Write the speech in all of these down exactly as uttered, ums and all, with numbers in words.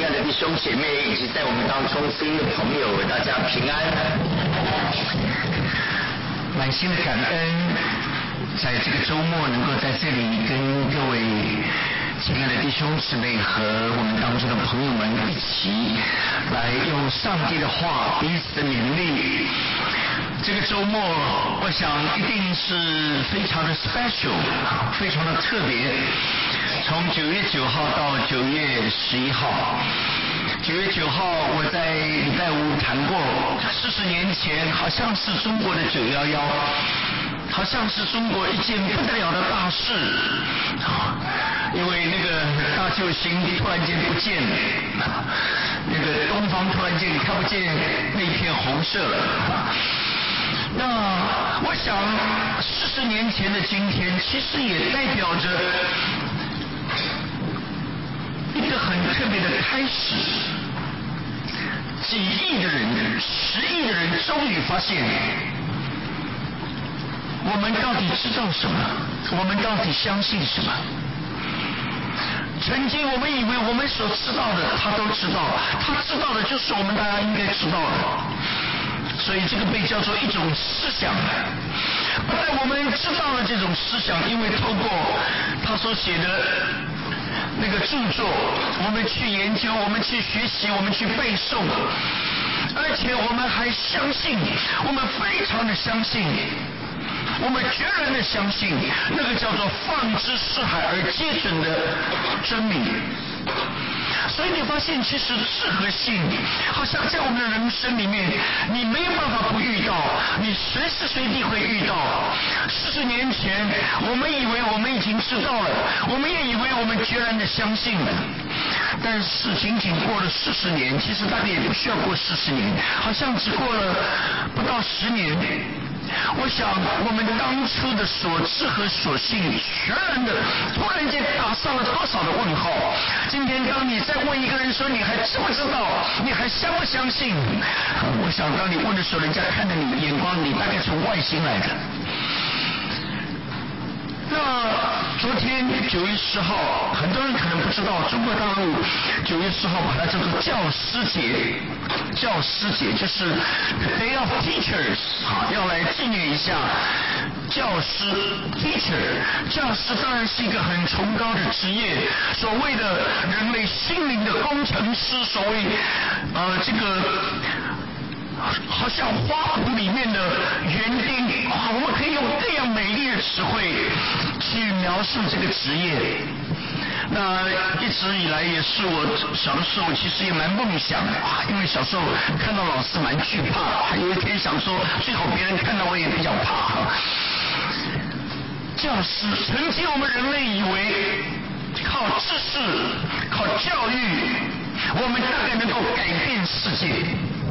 爱的弟兄姐妹，以及在我们当中福音的朋友，大家平安。满心的感恩，在这个周末能够在这里跟各位亲爱的弟兄姊妹和我们当中的朋友们一起来用上帝的话彼此的勉励。这个周末我想一定是非常的 special， 非常的特别。从九月九号到九月十一号，九月九号我在礼拜五谈过，四十年前好像是中国的九一一，好像是中国一件不得了的大事，因为那个大救星突然间不见了，那个东方突然间看不见那片红色了。那我想四十年前的今天其实也代表着一个很特别的开始，几亿的人，十亿的人终于发现我们到底知道什么，我们到底相信什么。曾经我们以为我们所知道的他都知道，他知道的就是我们大家应该知道的，所以这个被叫做一种思想。后来我们知道了这种思想，因为透过他所写的那个著作，我们去研究，我们去学习，我们去背诵，而且我们还相信，我们非常的相信，我们决然的相信那个叫做放之四海而皆准的真理。所以你发现其实智和信好像在我们的人生里面你没有办法不遇到，你随时随地会遇到。四十年前我们以为我们已经知道了，我们也以为我们决然的相信了，但是仅仅过了四十年，其实大概也不需要过四十年，好像只过了不到十年。我想我们当初的所知和所信全然的突然间打上了多少的问号。今天当你再问一个人说你还知不知道，你还相不相信，我想当你问的时候，人家看着你的眼光，你大概从外星来的。那昨天九月十号，很多人可能不知道，中国大陆九月十号把它叫做教师节，教师节就是 Day of Teachers， 要来纪念一下教师 Teacher。教师当然是一个很崇高的职业，所谓的人类心灵的工程师，所谓呃这个。好像花圃里面的园丁，哇，我们可以用这样美丽的词汇去描述这个职业。那一直以来也是我小的时候其实也蛮梦想的，因为小时候看到老师蛮惧怕，还有一天想说最好别人看到我也比较怕。教师，曾经我们人类以为靠知识靠教育我们大概能够改变世界，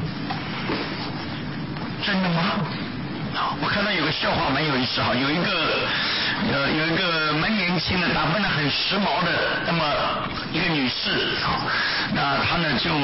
真的吗？我看到有个笑话蛮有意思哈，有一个呃有一个蛮年轻的，打扮得很时髦的那么一个女士啊，那她呢就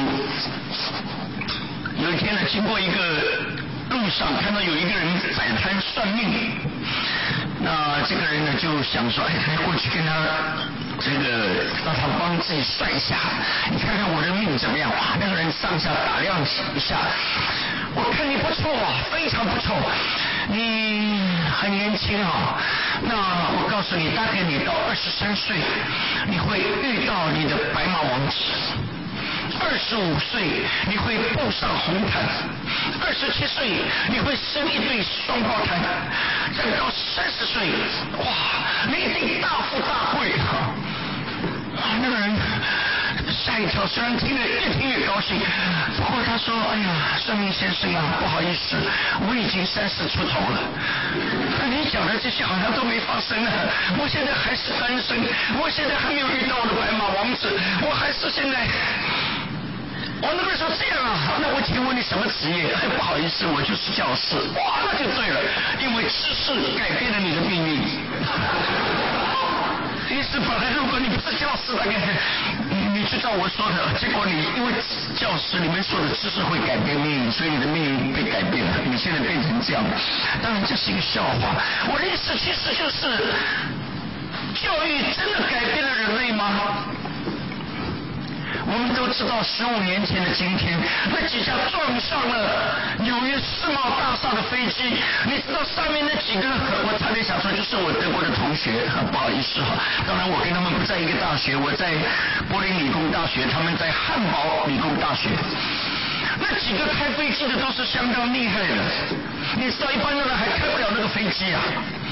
有一天呢经过一个路上，看到有一个人摆摊算命，那这个人呢就想说，哎，过去跟他这个让他帮自己算一下，你看看我的命怎么样？哇，那个人上下打量一下，我看你不错啊，非常不错，你很年轻啊。那我告诉你，大概你到二十三岁，你会遇到你的白马王子。二十五岁你会步上红毯，二十七岁你会生一对双胞胎，再到三十岁，哇，你一定大富大贵啊！那个人吓一跳，虽然听了越听越高兴，不过他说：“哎呀，算命先生啊，不好意思，我已经三十出头了。你讲的这些好像都没发生啊！我现在还是单身，我现在还没有遇到我的白马王子，我还是现在。”我那个时候这样啊，那我请问你什么职业？哎，不好意思，我就是教师。哇，那就对了，因为知识改变了你的命运。意思本来如果你不是教师，大概你知道我说的，结果你因为教师里面说的知识会改变命运，所以你的命运被改变了，你现在变成这样。当然这是一个笑话，我的意思其实就是教育真的改变了人类吗？ 我们都知道十五年前的今天，那几架撞上了纽约世贸大厦的飞机，你知道上面那几个，我差点想说就是我德国的同学，不好意思哈，当然我跟他们不在一个大学，我在柏林理工大学，他们在汉堡理工大学。那几个开飞机的都是相当厉害的，你知道一般的人还开不了那个飞机啊。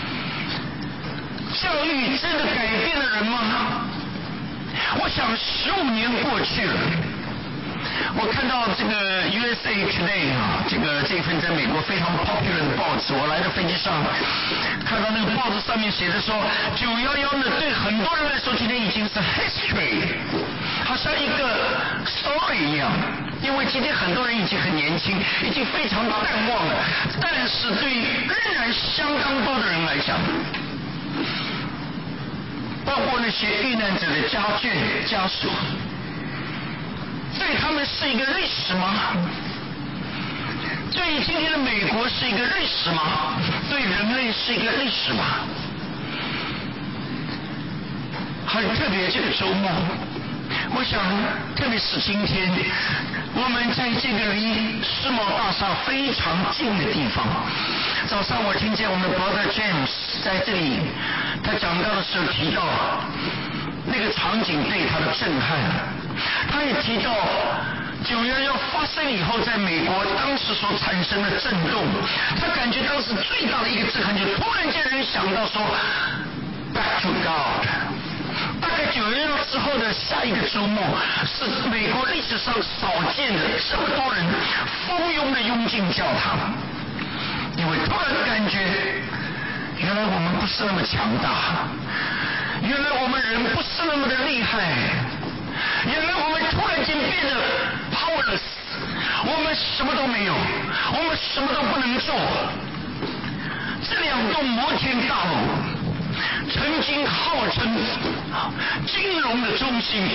教育真的改变了人吗？我想十五年过去了，我看到这个 U S A Today 啊，这个这份在美国非常 popular 的报纸，我来到飞机上看到那个报纸上面写着说，九一一呢对很多人来说今天已经是 history， 好像一个 story 一样，因为今天很多人已经很年轻，已经非常淡忘了，但是对仍然相当多的人来讲，包括那些遇难者的家眷家属，对他们是一个历史吗？对于今天的美国是一个历史吗？对人类是一个历史吗？很特别，这个周末我想特别是今天我们在这个离世贸大厦非常近的地方，早上我听见我们的 Brother James 在这里他讲到的时候提到那个场景对他的震撼，他也提到九一一发生以后在美国当时所产生的震动，他感觉当时最大的一个震撼就是突然间人想到说 Back to God。大概九一一之后的下一个周末是美国历史上少见的这么多人蜂拥的涌进教堂，因为突然感觉原来我们不是那么强大，原来我们人不是那么的厉害，原来我们突然间变得 powerless， 我们什么都没有，我们什么都不能做。这两栋摩天大楼曾经号称金融的中心，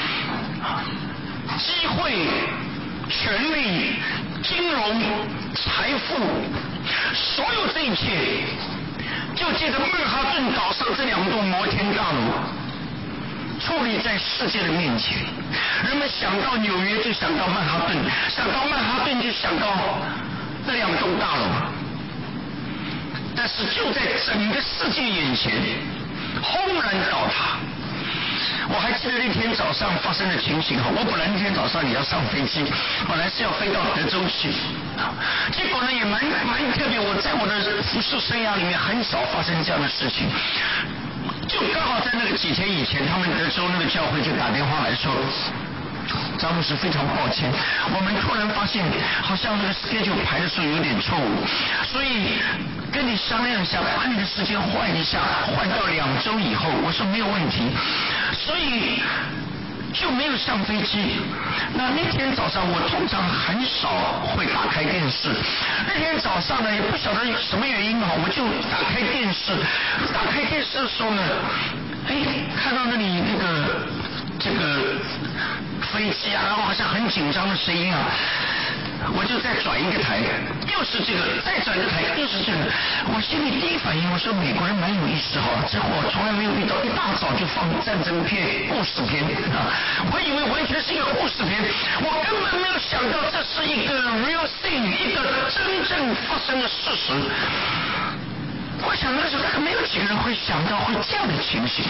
机会、权力、金融、财富，所有这一切就借着曼哈顿岛上这两栋摩天大楼矗立在世界的面前。人们想到纽约就想到曼哈顿，想到曼哈顿就想到这两栋大楼，但是就在整个世界眼前轰然倒塌。我还记得那天早上发生的情形，我本来那天早上也要上飞机，本来是要飞到德州去，结果呢也蛮蛮特别，我在我的服侍生涯里面很少发生这样的事情，就刚好在那个几天以前，他们德州那个教会就打电话来说，张牧师非常抱歉，我们突然发现好像那个 schedule 排的时候有点错误，所以跟你商量一下，把你的时间换一下，换到两周以后。我说没有问题，所以就没有上飞机。那那天早上我通常很少会打开电视，那天早上呢也不晓得什么原因哈，我就打开电视，打开电视的时候呢，哎，看到那里那个这个飞机啊，然后好像很紧张的声音啊，我就再转一个台，又是这个，再转一个台，又是这个。我心里第一反应，我说美国人蛮有意思哈，这我从来没有遇到，一大早就放战争片、故事片啊，我以为完全是一个故事片，我根本没有想到这是一个 real thing， 一个真正发生的事实。我想那时候没有几个人会想到会这样的情形。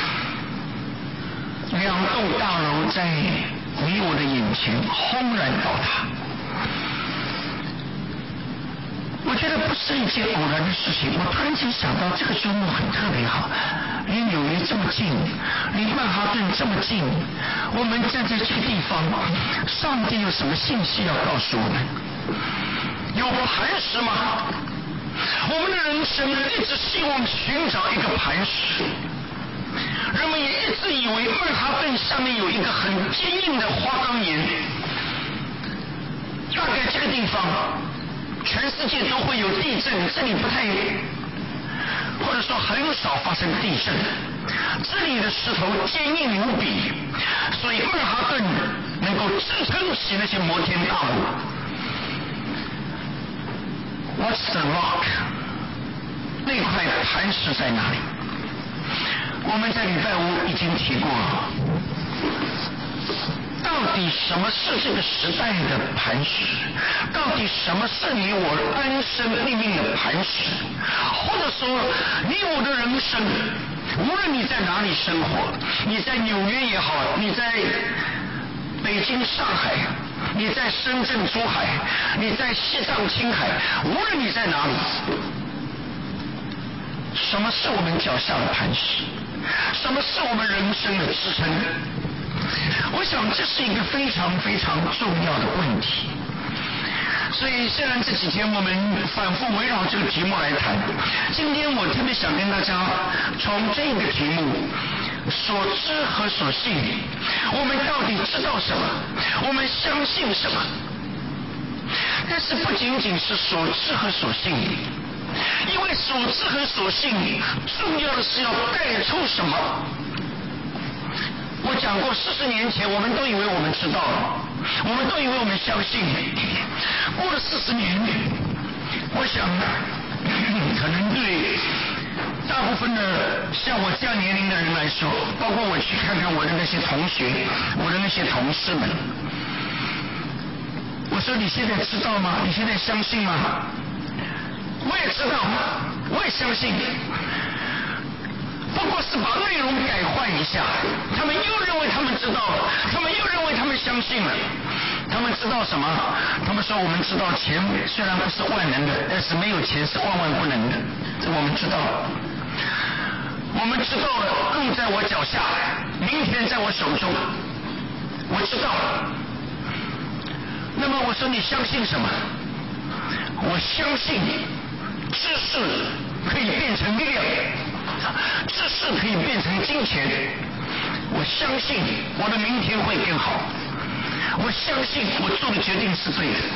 两栋大楼在离我的眼前轰然倒塌，我觉得不是一件偶然的事情。我突然间想到这个周末很特别好，离纽约这么近，离曼哈顿这么近，我们站在这个地方，上帝有什么信息要告诉我们？有磐石吗？我们的人生一直希望寻找一个磐石，人们也一直以为曼哈顿上面有一个很坚硬的花岗岩，大概这个地方全世界都会有地震，这里不太，或者说很少发生地震，这里的石头坚硬无比，所以曼哈顿能够支撑起那些摩天大楼。What's the rock？ 那块磐石在哪里？我们在礼拜五已经提过了， 底什么是这个时代的磐石？到底什么是你我安身立命的磐石？或者说，你我的人生，无论你在哪里生活，你在纽约也好，你在北京、上海，你在深圳、珠海，你在西藏、青海，无论你在哪里，什么是我们脚下的磐石？什么是我们人生的支撑？我想这是一个非常非常重要的问题。所以虽然这几天我们反复围绕这个题目来谈，今天我特别想跟大家从这个题目所知和所信，我们到底知道什么，我们相信什么。但是不仅仅是所知和所信，因为所知和所信重要的是要带出什么。我讲过，四十年前我们都以为我们知道了，我们都以为我们相信。过了四十年，我想可能对大部分的像我这样年龄的人来说，包括我去看看我的那些同学，我的那些同事们，我说你现在知道吗？你现在相信吗？我也知道，我也相信，不过是把内容改换一下。他们又认为他们知道了，他们又认为他们相信了。他们知道什么？他们说我们知道钱虽然不是万能的，但是没有钱是万万不能的，这我们知道。我们知道了，路在我脚下，明天在我手中，我知道。那么我说你相信什么？我相信知识可以变成力量，知识可以变成金钱。我相信我的明天会更好，我相信我做的决定是对的。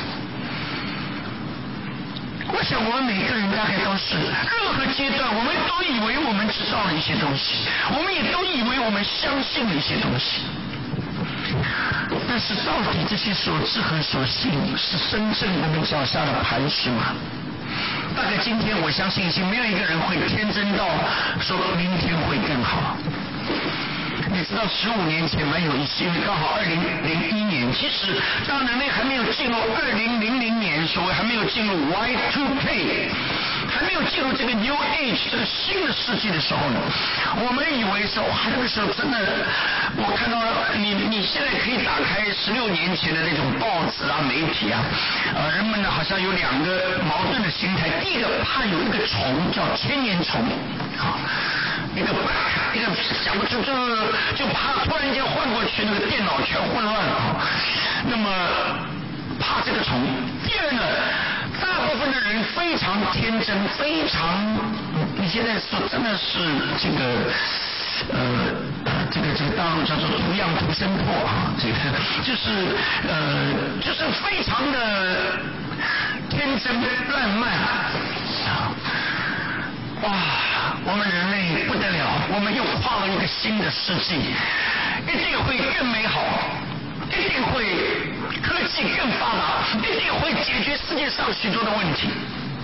我想我们每个人大概都是，任何阶段我们都以为我们知道了一些东西，我们也都以为我们相信了一些东西。但是到底这些所知和所信是真正我们脚下的磐石吗？大概今天我相信已经没有一个人会天真到说明天会更好。你知道十五年前蛮有意思，因为刚好二零零一年，其实当人类还没有进入二零零零年，所谓还没有进入 Y 二 K， 还没有进入这个 New Age 这个新的世纪的时候呢，我们以为说哇那个时候真的，我看到你你现在可以打开十六年前的那种报纸啊媒体啊，呃人们呢好像有两个矛盾的心态，第一个怕有一个虫叫千年虫啊。一个一个想不出就就怕突然间换过去那个电脑全混乱了，那么怕这个虫。第二呢，大部分的人非常天真，非常你现在说真的是这个呃这个这个大陆叫做图样图生破啊，这个就是呃就是非常的天真烂漫啊。哇，我们人类不得了，我们又跨了一个新的世纪，一定会更美好，一定会科技更发达，一定会解决世界上许多的问题。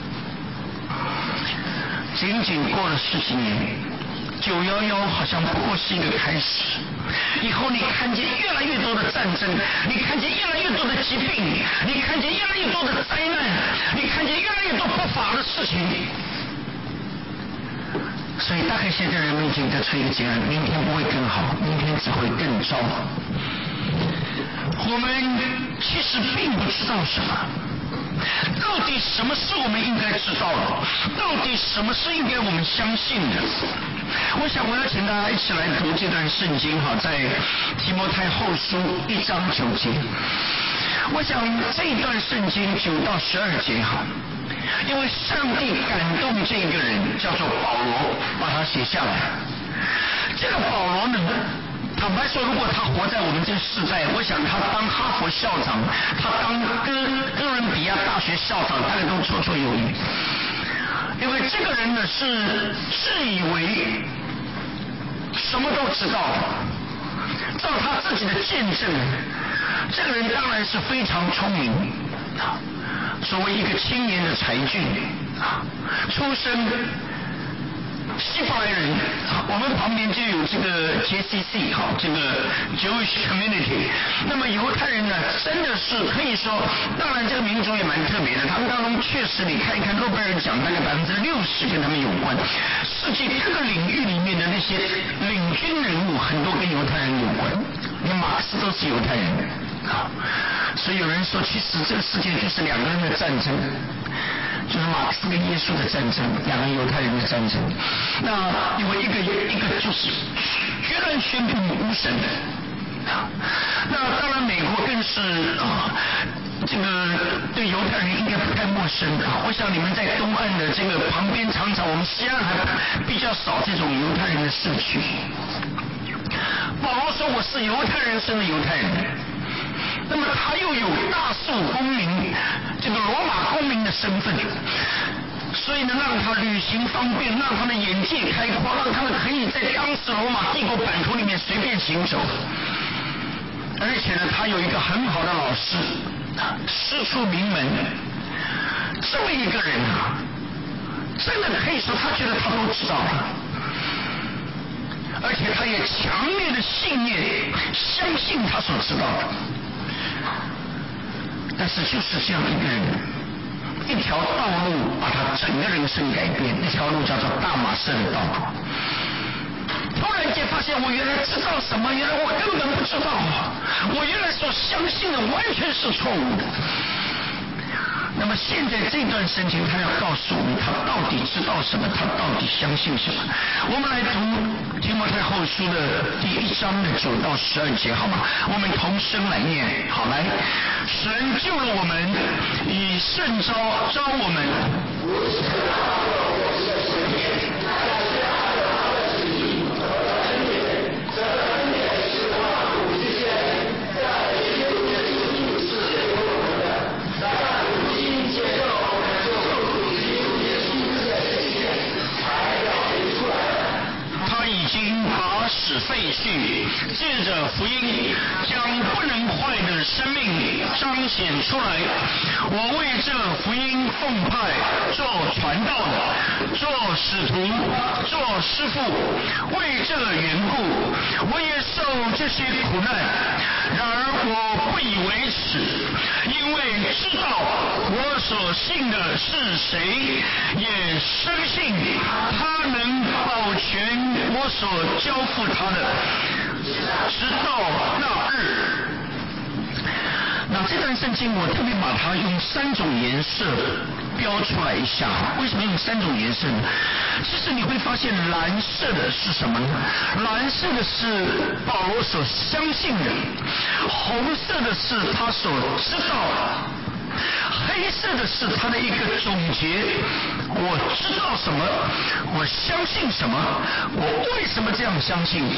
仅仅过了十几年，九幺幺好像不过是一个开始，以后你看见越来越多的战争，你看见越来越多的疾病，你看见越来越多的灾难，你看见越来越多不法的事情。所以大概现在人们已经得出一个结论，明天不会更好，明天只会更糟。我们其实并不知道什么，到底什么是我们应该知道的，到底什么是应该我们相信的。我想我要请大家一起来读这段圣经哈，在提摩太后书一章九节。我想这一段圣经九到十二节哈，因为上帝感动这个人叫做保罗，把他写下来。这个保罗呢，坦白说，如果他活在我们这个世代，我想他当哈佛校长，他当哥哥伦比亚大学校长，大概都绰绰有余。因为这个人呢是自以为什么都知道，照他自己的见证，这个人当然是非常聪明啊。作为一个青年的才俊啊，出身希伯来人，我们旁边就有这个 J C C 哈，这个 Jewish Community。那么犹太人呢，真的是可以说，当然这个民族也蛮特别的，他们当中确实你看一看诺贝尔奖大概百分之六十跟他们有关，世界各个领域里面的那些领军人物很多跟犹太人有关，连马克思都是犹太人啊。所以有人说，其实这个世界就是两个人的战争。就是马克思跟耶稣的战争，两个犹太人的战争。那因为一个一个就是决然宣布无神的，那当然美国更是啊，这个对犹太人应该不太陌生啊。我想你们在东岸的这个旁边，常常我们西岸还比较少这种犹太人的社区。保罗说我是犹太人生的犹太人。那么他又有大数公民，这个罗马公民的身份，所以呢，让他旅行方便，让他的眼界开阔，让他们可以在当时罗马帝国版图里面随便行走。而且呢，他有一个很好的老师，师出名门，这么一个人啊，真的可以说他觉得他都知道了。而且他也强烈的信念，相信他所知道的。但是就是这样一个人，一条道路把他整个人生改变，那条路叫做大马士的道路。突然间发现，我原来知道什么，原来我根本不知道，我原来所相信的完全是错误的。那么现在这段圣经，他要告诉我们，他到底知道什么，他到底相信什么。我们来读提摩太后书的第一章的九到十二节，好吗？我们同声来念，好来。神救了我们，以圣召召我们。使废去，借着福音将不能坏的生命彰显出来。我为这福音奉派做传道的，做使徒，做师傅。为这缘故，我也受这些苦难。然而我不以为耻，因为知道我所信的是谁，也深信他能保全我所交付他的，直到那日。那这段圣经我特别把它用三种颜色标出来一下。为什么用三种颜色呢？其实你会发现蓝色的是什么呢？蓝色的是保罗所相信的，红色的是他所知道的，黑色的是他的一个总结，我知道什么，我相信什么，我为什么这样相信。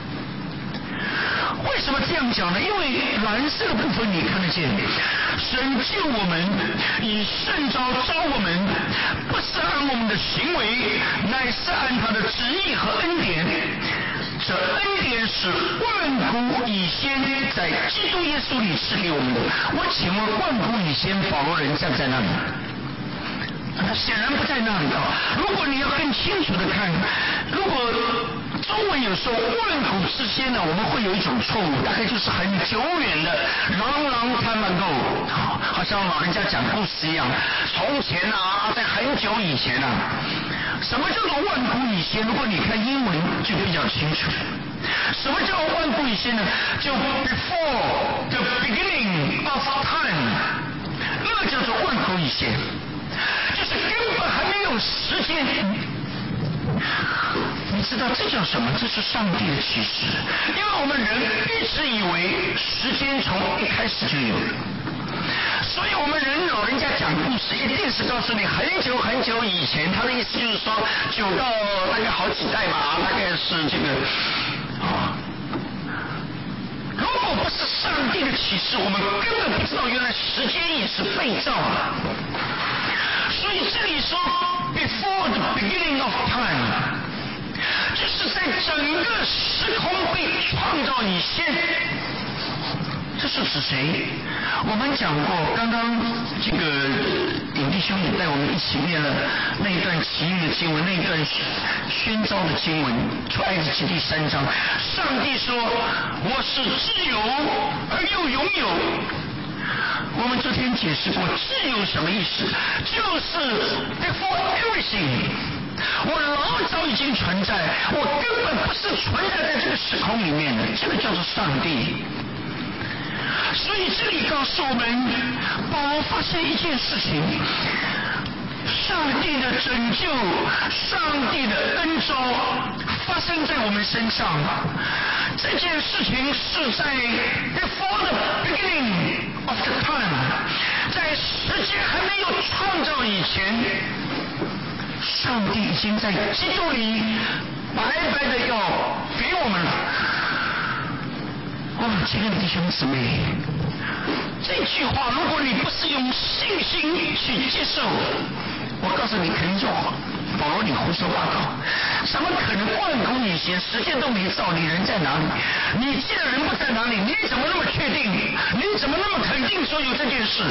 为什么这样讲呢？因为蓝色的部分你看得见，神救我们，以圣召召我们，不是按我们的行为，乃是按他的旨意和恩典。这恩典是万古以先在基督耶稣里赐给我们的。我请问，万古以先保罗人站在那里？显然不在那里啊！如果你要更清楚的看，如果中文有说万古之先呢，我们会有一种错误，大概就是很久远的 long long time ago， 好像老人家讲故事一样，从前啊，在很久以前啊。什么叫做万古以先？如果你看英文就比较清楚。什么叫万古以先呢？就 before the beginning of time， 那叫做万古以先。就是根本还没有时间，你知道这叫什么？这是上帝的启示。因为我们人一直以为时间从一开始就有了，所以我们人老人家讲故事一定是告诉你很久很久以前，他的意思就是说久到大概好几代吧，大概是这个啊。如果不是上帝的启示，我们根本不知道原来时间也是被造的。所以这里说 before the beginning of time， 就是在整个时空被创造以前。这是指谁？我们讲过，刚刚这个有弟兄也带我们一起念了那一段奇异的经文，那一段宣召的经文，出埃及记第三章。上帝说：“我是自由而又拥有。”我们昨天解释过，自由什么意思？就是 before everything。我老早已经存在，我根本不是存在在这个时空里面的，这个叫做上帝。所以这里告诉我们，保罗发现一件事情：上帝的拯救，上帝的恩召发生在我们身上。这件事情是在 before the beginning of the time， 在时间还没有创造以前，上帝已经在基督里白白的要给我们了。哦，亲爱的弟兄姊妹，这句话如果你不是用信心去接受，我告诉你肯定说保罗你胡说八道，怎么可能万古以前时间都没造，你人在哪里？你既然人不在哪里，你怎么那么确定？你怎么那么肯定说有这件事？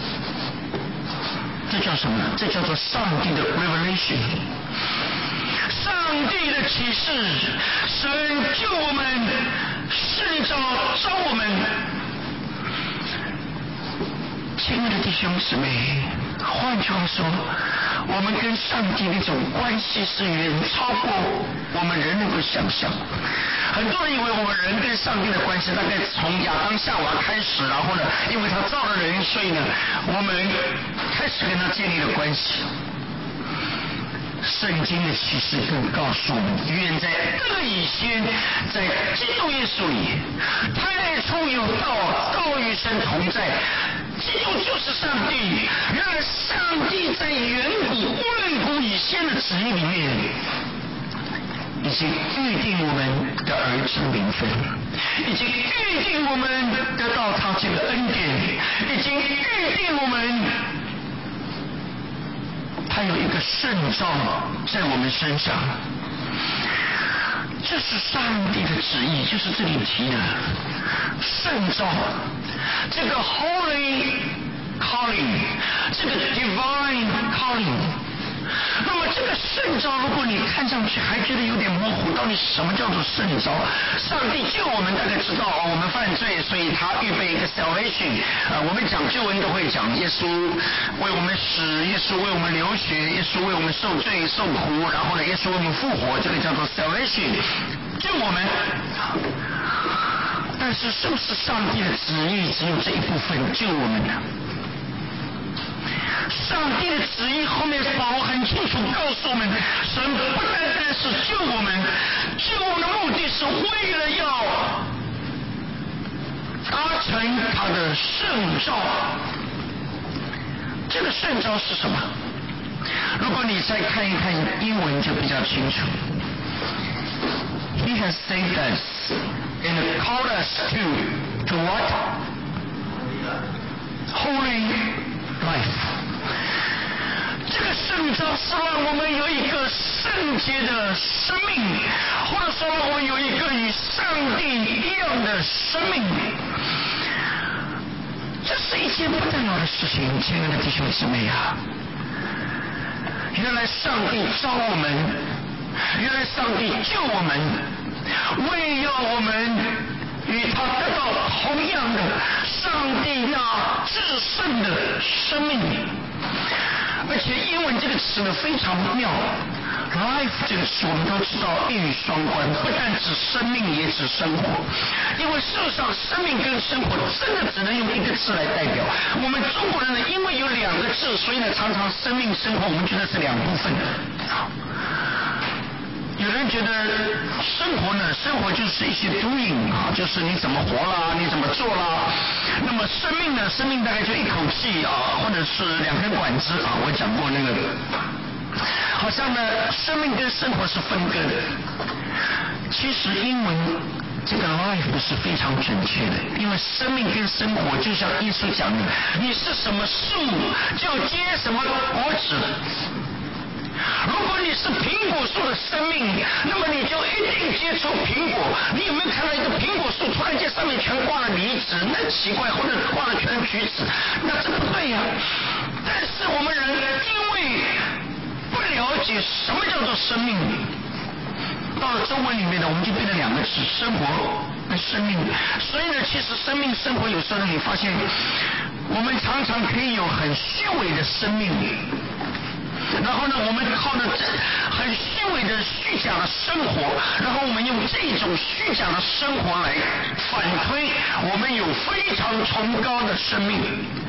这叫什么？这叫做上帝的 revelation， 上帝的启示，神救我们，圣召召我们。亲爱的弟兄姊妹，换句话说，我们跟上帝那种关系是远超过我们人能够想象。很多人以为我们人跟上帝的关系大概从亚当夏娃开始，然后呢，因为他造了人，所以呢，我们开始跟他建立了关系。圣经的启示更告诉我们，远在各以先，在基督耶稣里，太初有道，道与神同在，基督就是上帝。然而上帝在远古万古以先的旨意里面，已经预定我们的儿子名分，已经预定我们得到他这个恩典，已经预定我们他有一个圣召在我们身上。这是上帝的旨意，就是这里提的圣召，这个 holy calling， 这个 divine calling。那么这个圣召，如果你看上去还觉得有点模糊，到底什么叫做圣召？上帝救我们，大概知道哦，我们犯罪，所以他预备一个 salvation。呃，我们讲救恩都会讲耶稣为我们死，耶稣为我们流血，耶稣为我们受罪受苦，然后呢，耶稣为我们复活，这个叫做 salvation， 救我们。但是是不是上帝的旨意只有这一部分救我们呢？上帝的旨意后面保罗很清楚告诉我们，神不单单是救我们，救我们的目的是为了要达成他的圣召。这个圣召是什么？如果你再看一看英文就比较清楚。He has saved us and called us to to what? Holy life。这个圣召是让我们有一个圣洁的生命，或者说让我们有一个与上帝一样的生命。这是一件不得了的事情，亲爱的弟兄姊妹啊！原来上帝召我们，原来上帝救我们，为要我们与他得到同样的上帝那至圣的生命。而且英文这个词呢非常妙 ，life 这个词我们都知道一语双关，不但指生命也指生活。因为事实上生命跟生活真的只能用一个字来代表。我们中国人呢，因为有两个字，所以呢常常生命生活我们觉得是两部分。有人觉得生活呢，生活就是一些 doing 啊，就是你怎么活啦，你怎么做啦。那么生命呢，生命大概就一口气啊，或者是两根管子啊。我讲过那个，好像呢，生命跟生活是分割的。其实英文这个 life 是非常准确的，因为生命跟生活就像耶稣讲的，你是什么树就结什么果子。如果你是苹果树的生命，那么你就一定结出苹果。你有没有看到一个苹果树突然间上面全挂了梨子？那奇怪，或者挂了全橘子，那这不对呀、啊。但是我们人因什么叫做生命？到了中文里面呢，我们就变成两个字：生活跟生命。所以呢，其实生命生活有时候呢，你发现我们常常可以有很虚伪的生命。然后呢，我们靠着这很虚伪的虚假的生活，然后我们用这种虚假的生活来反推我们有非常崇高的生命。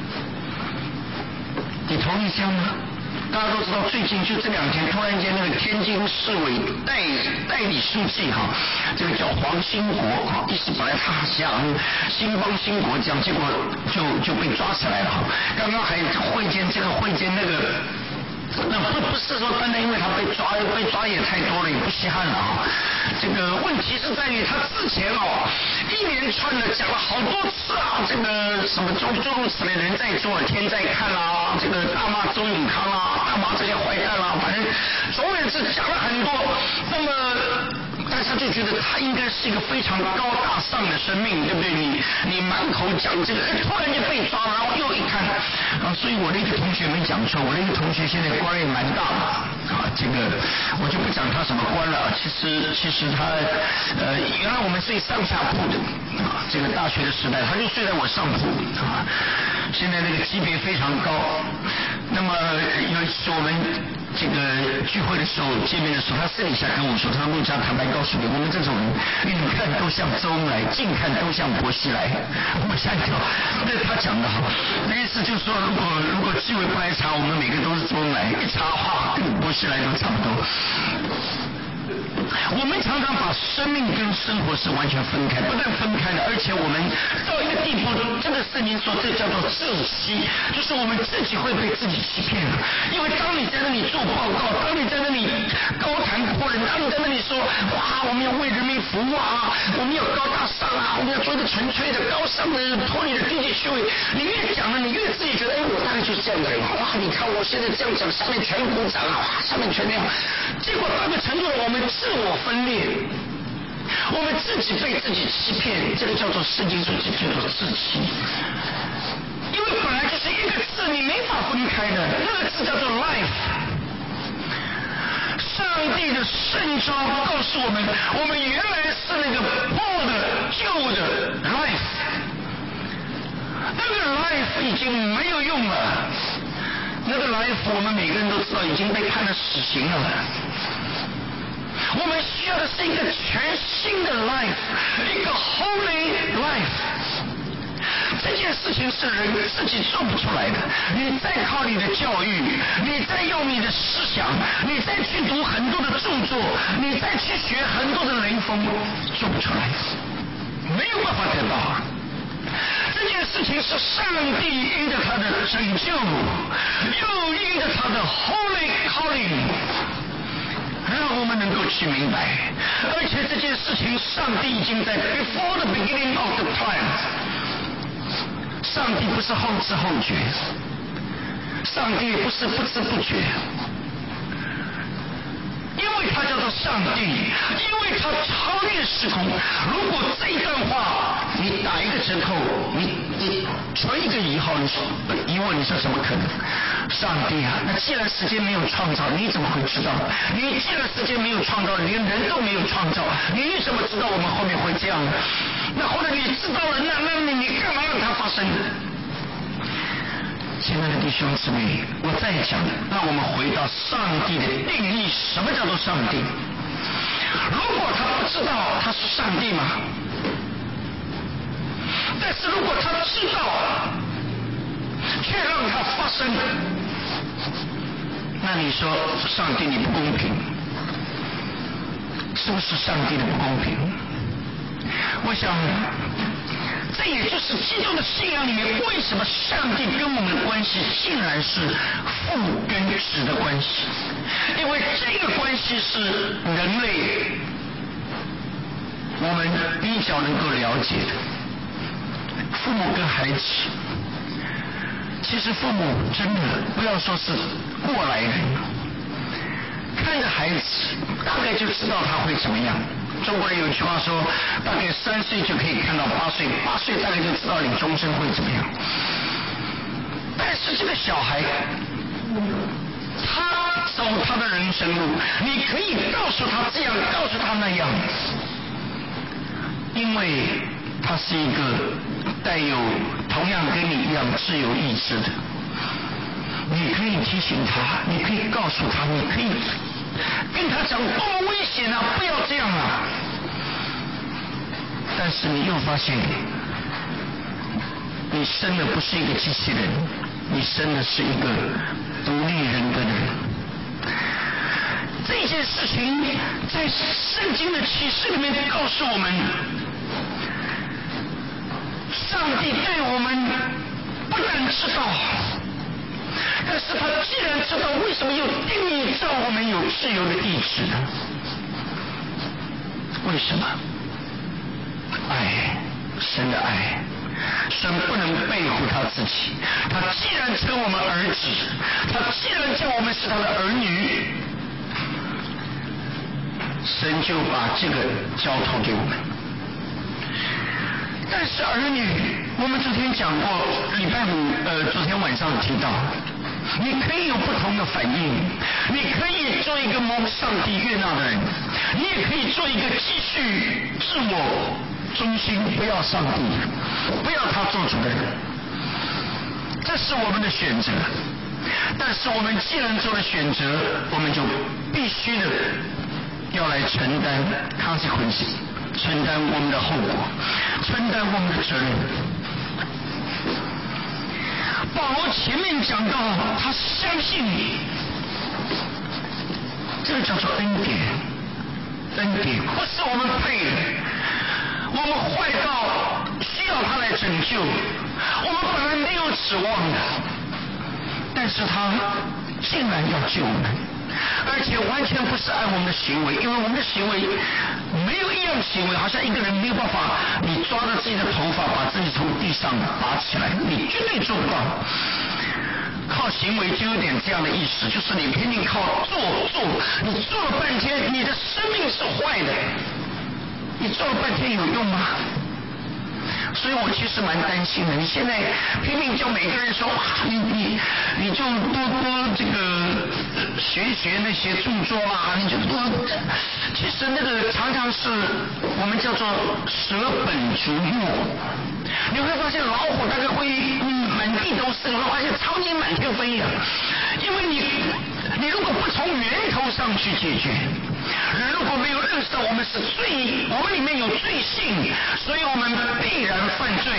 你同意这样吗？大家都知道，最近就这两天，突然间那个天津市委代代理书记哈，这个叫黄兴国哈，一时本来他想兴邦兴国奖，结果就就被抓起来了哈。刚刚还会见这个会见那个。那不不是说单单因为他被抓，被抓也太多了，也不稀罕了啊。这个问题是在于他之前哦，一连串的讲了好多次啊，这个什么诸诸如此类，人在做天在看啦，这个大骂周永康啦，大骂这些坏蛋啦，反正总而言之讲了很多。那么。但是就觉得他应该是一个非常高大上的生命，对不对？你你满口讲这个，突然就被抓，然后又一看啊，所以我的一个同学没讲错，我的一个同学现在官也蛮大的啊，这个我就不讲他什么官了，其实其实他呃原来我们睡上下铺的啊，这个大学的时代他就睡在我上铺啊，现在那个级别非常高。那么有一次我们这个聚会的时候见面的时候，他私底下跟我说，他说陆家坦白告诉你，我们这种人远看都像周恩来，近看都像薄熙来。我吓一跳，那是他讲的哈，那意思就是说，如果如果纪委不来查，我们每个都是周恩来，一查话跟薄熙来都差不多。我们常常把生命跟生活是完全分开，不但分开了，而且我们到一个地步，这个圣经说这叫做自欺，就是我们自己会被自己欺骗了。因为当你在那里做报告，当你在那里高谈阔论，当你在那里说哇我们要为人民服务啊，我们要高大上啊，我们要做一个纯粹的高尚的脱离了低级趣味，你越讲了，你越自己觉得哎，我大概就是这样的人。哇，你看我现在这样讲，下面全鼓掌啊，哇，下面全那样。结果到个程度，我们自我分裂，我们自己被自己欺骗，这个叫做圣经说这叫做自欺。因为本来就是一个字，你没法分开的，那个字叫做 life。上帝的圣招告诉我们，我们原来是那个破的旧的 life， 那个 life 已经没有用了，那个 life 我们每个人都知道已经被判了死刑了。我们需要的是一个全新的 life， 一个 holy life。这件事情是人自己做不出来的，你再靠你的教育，你再用你的思想，你再去读很多的著作，你再去学很多的雷锋，做不出来，没有办法得到。这件事情是上帝因着他的拯救，又因着他的 holy calling，让我们能够去明白，而且这件事情上帝已经在 before the beginning of the time， 上帝不是后知后觉，上帝不是不知不觉，因为他叫做上帝，因为他超越时空。如果这一段话你打一个折扣，你你存一个疑号，你说疑问，你说怎么可能？上帝啊，那既然时间没有创造，你怎么会知道？你既然时间没有创造，连人都没有创造，你怎么知道我们后面会这样呢？那或者你知道了，那那你你干嘛让它发生？亲爱的弟兄姊妹，我再讲，让我们回到上帝的定义，什么叫做上帝？如果他不知道他是上帝吗？但是如果他知道，却让他发生，那你说上帝你不公平，是不是上帝的不公平？我想这也就是基督的信仰里面，为什么上帝跟我们的关系竟然是父跟子的关系？因为这个关系是人类我们比较能够了解的。父母跟孩子，其实父母真的不要说是过来人，看着孩子大概就知道他会怎么样。中国人有句话说，大概三岁就可以看到八岁，八岁大概就知道你终身会怎么样。但是这个小孩，他走他的人生路，你可以告诉他这样，告诉他那样，因为他是一个带有同样跟你一样自由意志的。你可以提醒他，你可以告诉他，你可以跟他讲多么危险啊，不要这样啊。但是你又发现，你生的不是一个机器人，你生的是一个独立人格的人。这件事情在圣经的启示里面告诉我们，上帝对我们不但知道，但是他既然知道，为什么又定义让我们有自由的意志呢？为什么？爱，神的爱，神不能背负他自己。他既然称我们儿子，他既然叫我们是他的儿女，神就把这个交托给我们。但是儿女，我们昨天讲过，礼拜五呃，昨天晚上提到，你可以有不同的反应，你可以做一个蒙上帝悦纳的人，你也可以做一个继续自我中心，不要上帝，不要他做主的人。这是我们的选择。但是我们既然做了选择，我们就必须的要来承担 consequences， 承担我们的后果，承担我们的责任。保罗前面讲到，他相信你，这个叫做恩典。恩典不是我们配的，我们坏到需要他来拯救，我们本来没有指望的，但是他竟然要救我们，而且完全不是按我们的行为，因为我们的行为没有一样行为，好像一个人没有办法，你抓着自己的头发把自己从地上拔起来，你绝对做不到。靠行为就有点这样的意思，就是你拼命靠做做，你做了半天，你的生命是坏的，你做了半天有用吗？所以我其实蛮担心的。你现在拼命叫每个人说，你你你就多多这个学一学那些著作啊，你就多。其实那个常常是我们叫做舍本逐末。你会发现老虎大概会嗯满地都是，你会发现苍蝇满天飞呀、啊。因为你你如果不从源头上去解决，人如果没有认识到我们是罪，我们里面有罪性，所以我们必然犯罪。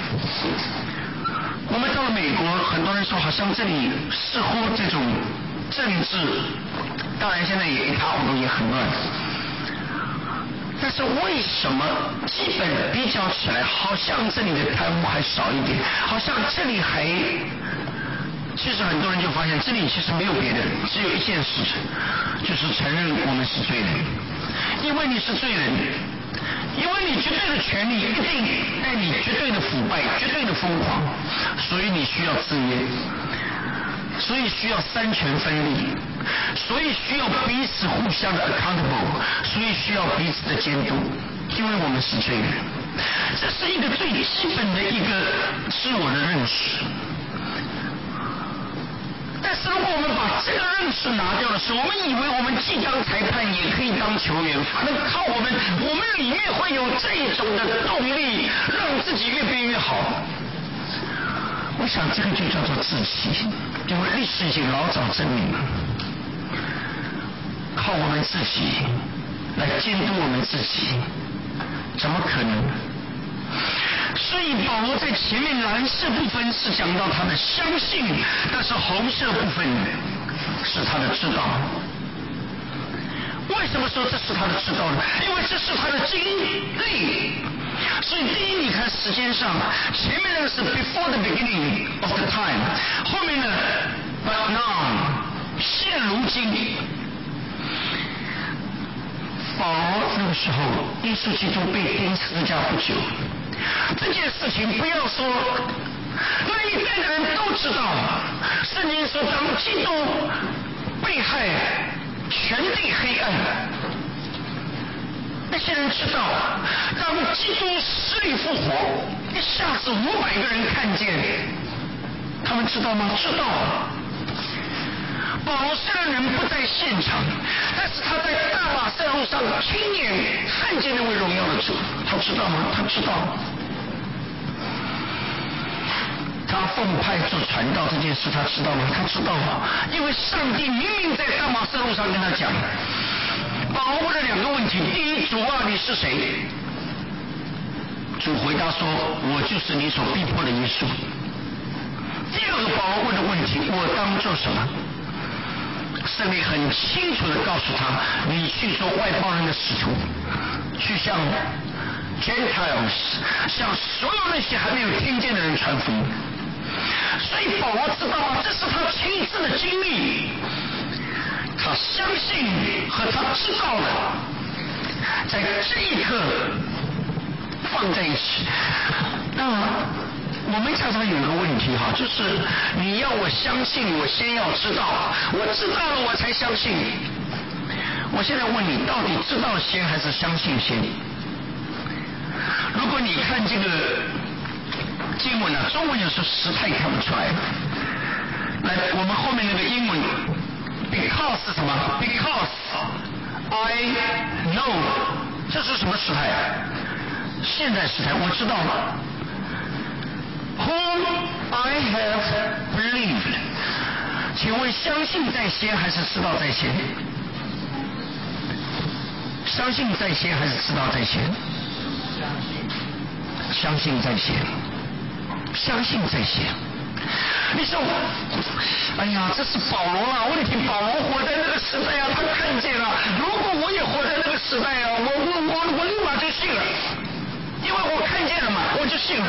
我们到了美国，很多人说好像这里似乎这种政治，当然现在也一塌糊涂，也很乱。但是为什么基本比较起来，好像这里的贪污还少一点，好像这里还……其实很多人就发现，这里其实没有别的，只有一件事情，就是承认我们是罪人。因为你是罪人，因为你绝对的权利一定带你绝对的腐败、绝对的疯狂，所以你需要制约，所以需要三权分立，所以需要彼此互相的 accountable， 所以需要彼此的监督，因为我们是罪人。这是一个最基本的一个自我的认识。但是如果我们把这个认识拿掉的时候，我们以为我们既当裁判也可以当球员，反正靠我们，我们里面会有这种的动力，让自己越变越好。我想这个就叫做自欺，因为历史已经老早证明了，靠我们自己来监督我们自己，怎么可能？所以保罗在前面蓝色部分是讲到他的相信，但是红色部分是他的知道。为什么说这是他的知道呢？因为这是他的经历。所以第一，你看时间上，前面那个是 before the beginning of the time， 后面呢 but now， 现如今。保罗那个时候，耶稣基督被钉十字架不久，这件事情不要说那一代的人都知道。圣经说，当基督被害，全地黑暗。那些人知道，当基督死里复活，一下子五百个人看见，他们知道吗？知道。 保罗虽然人不在现场，但是他在大马色路上亲眼看见那位荣耀的主，他知道吗？他知道。他奉派做传道这件事，他知道吗？他知道吗？因为上帝明明在大马色路上跟他讲。保罗问了两个问题：第一，主啊，你是谁？主回答说：我就是你所逼迫的耶稣。第二个保罗问的问题：我当做什么？圣灵很清楚地告诉他：你去做外邦人的使徒，去向 Gentiles， 向所有那些还没有听见的人传福音。所以保罗知道吗？这是他亲自的经历，他相信和他知道的，在这一刻放在一起。那我们常常有一个问题哈，就是你要我相信，我先要知道，我知道了我才相信。我现在问你，到底知道先还是相信先？如果你看这个经文啊，中文有时候时态看不出来。来，我们后面那个英文 because 是什么 ？Because I know， 这是什么时态啊？现在时态，我知道了。Whom I have believed， 请问相信在先还是知道在先？相信在先还是知道在先？相信在先，相信在先。你说，哎呀，这是保罗啊！问题保罗活在那个时代啊，他看见了。如果我也活在那个时代啊，我我我我立马就信了，因为我看见了嘛，我就信了。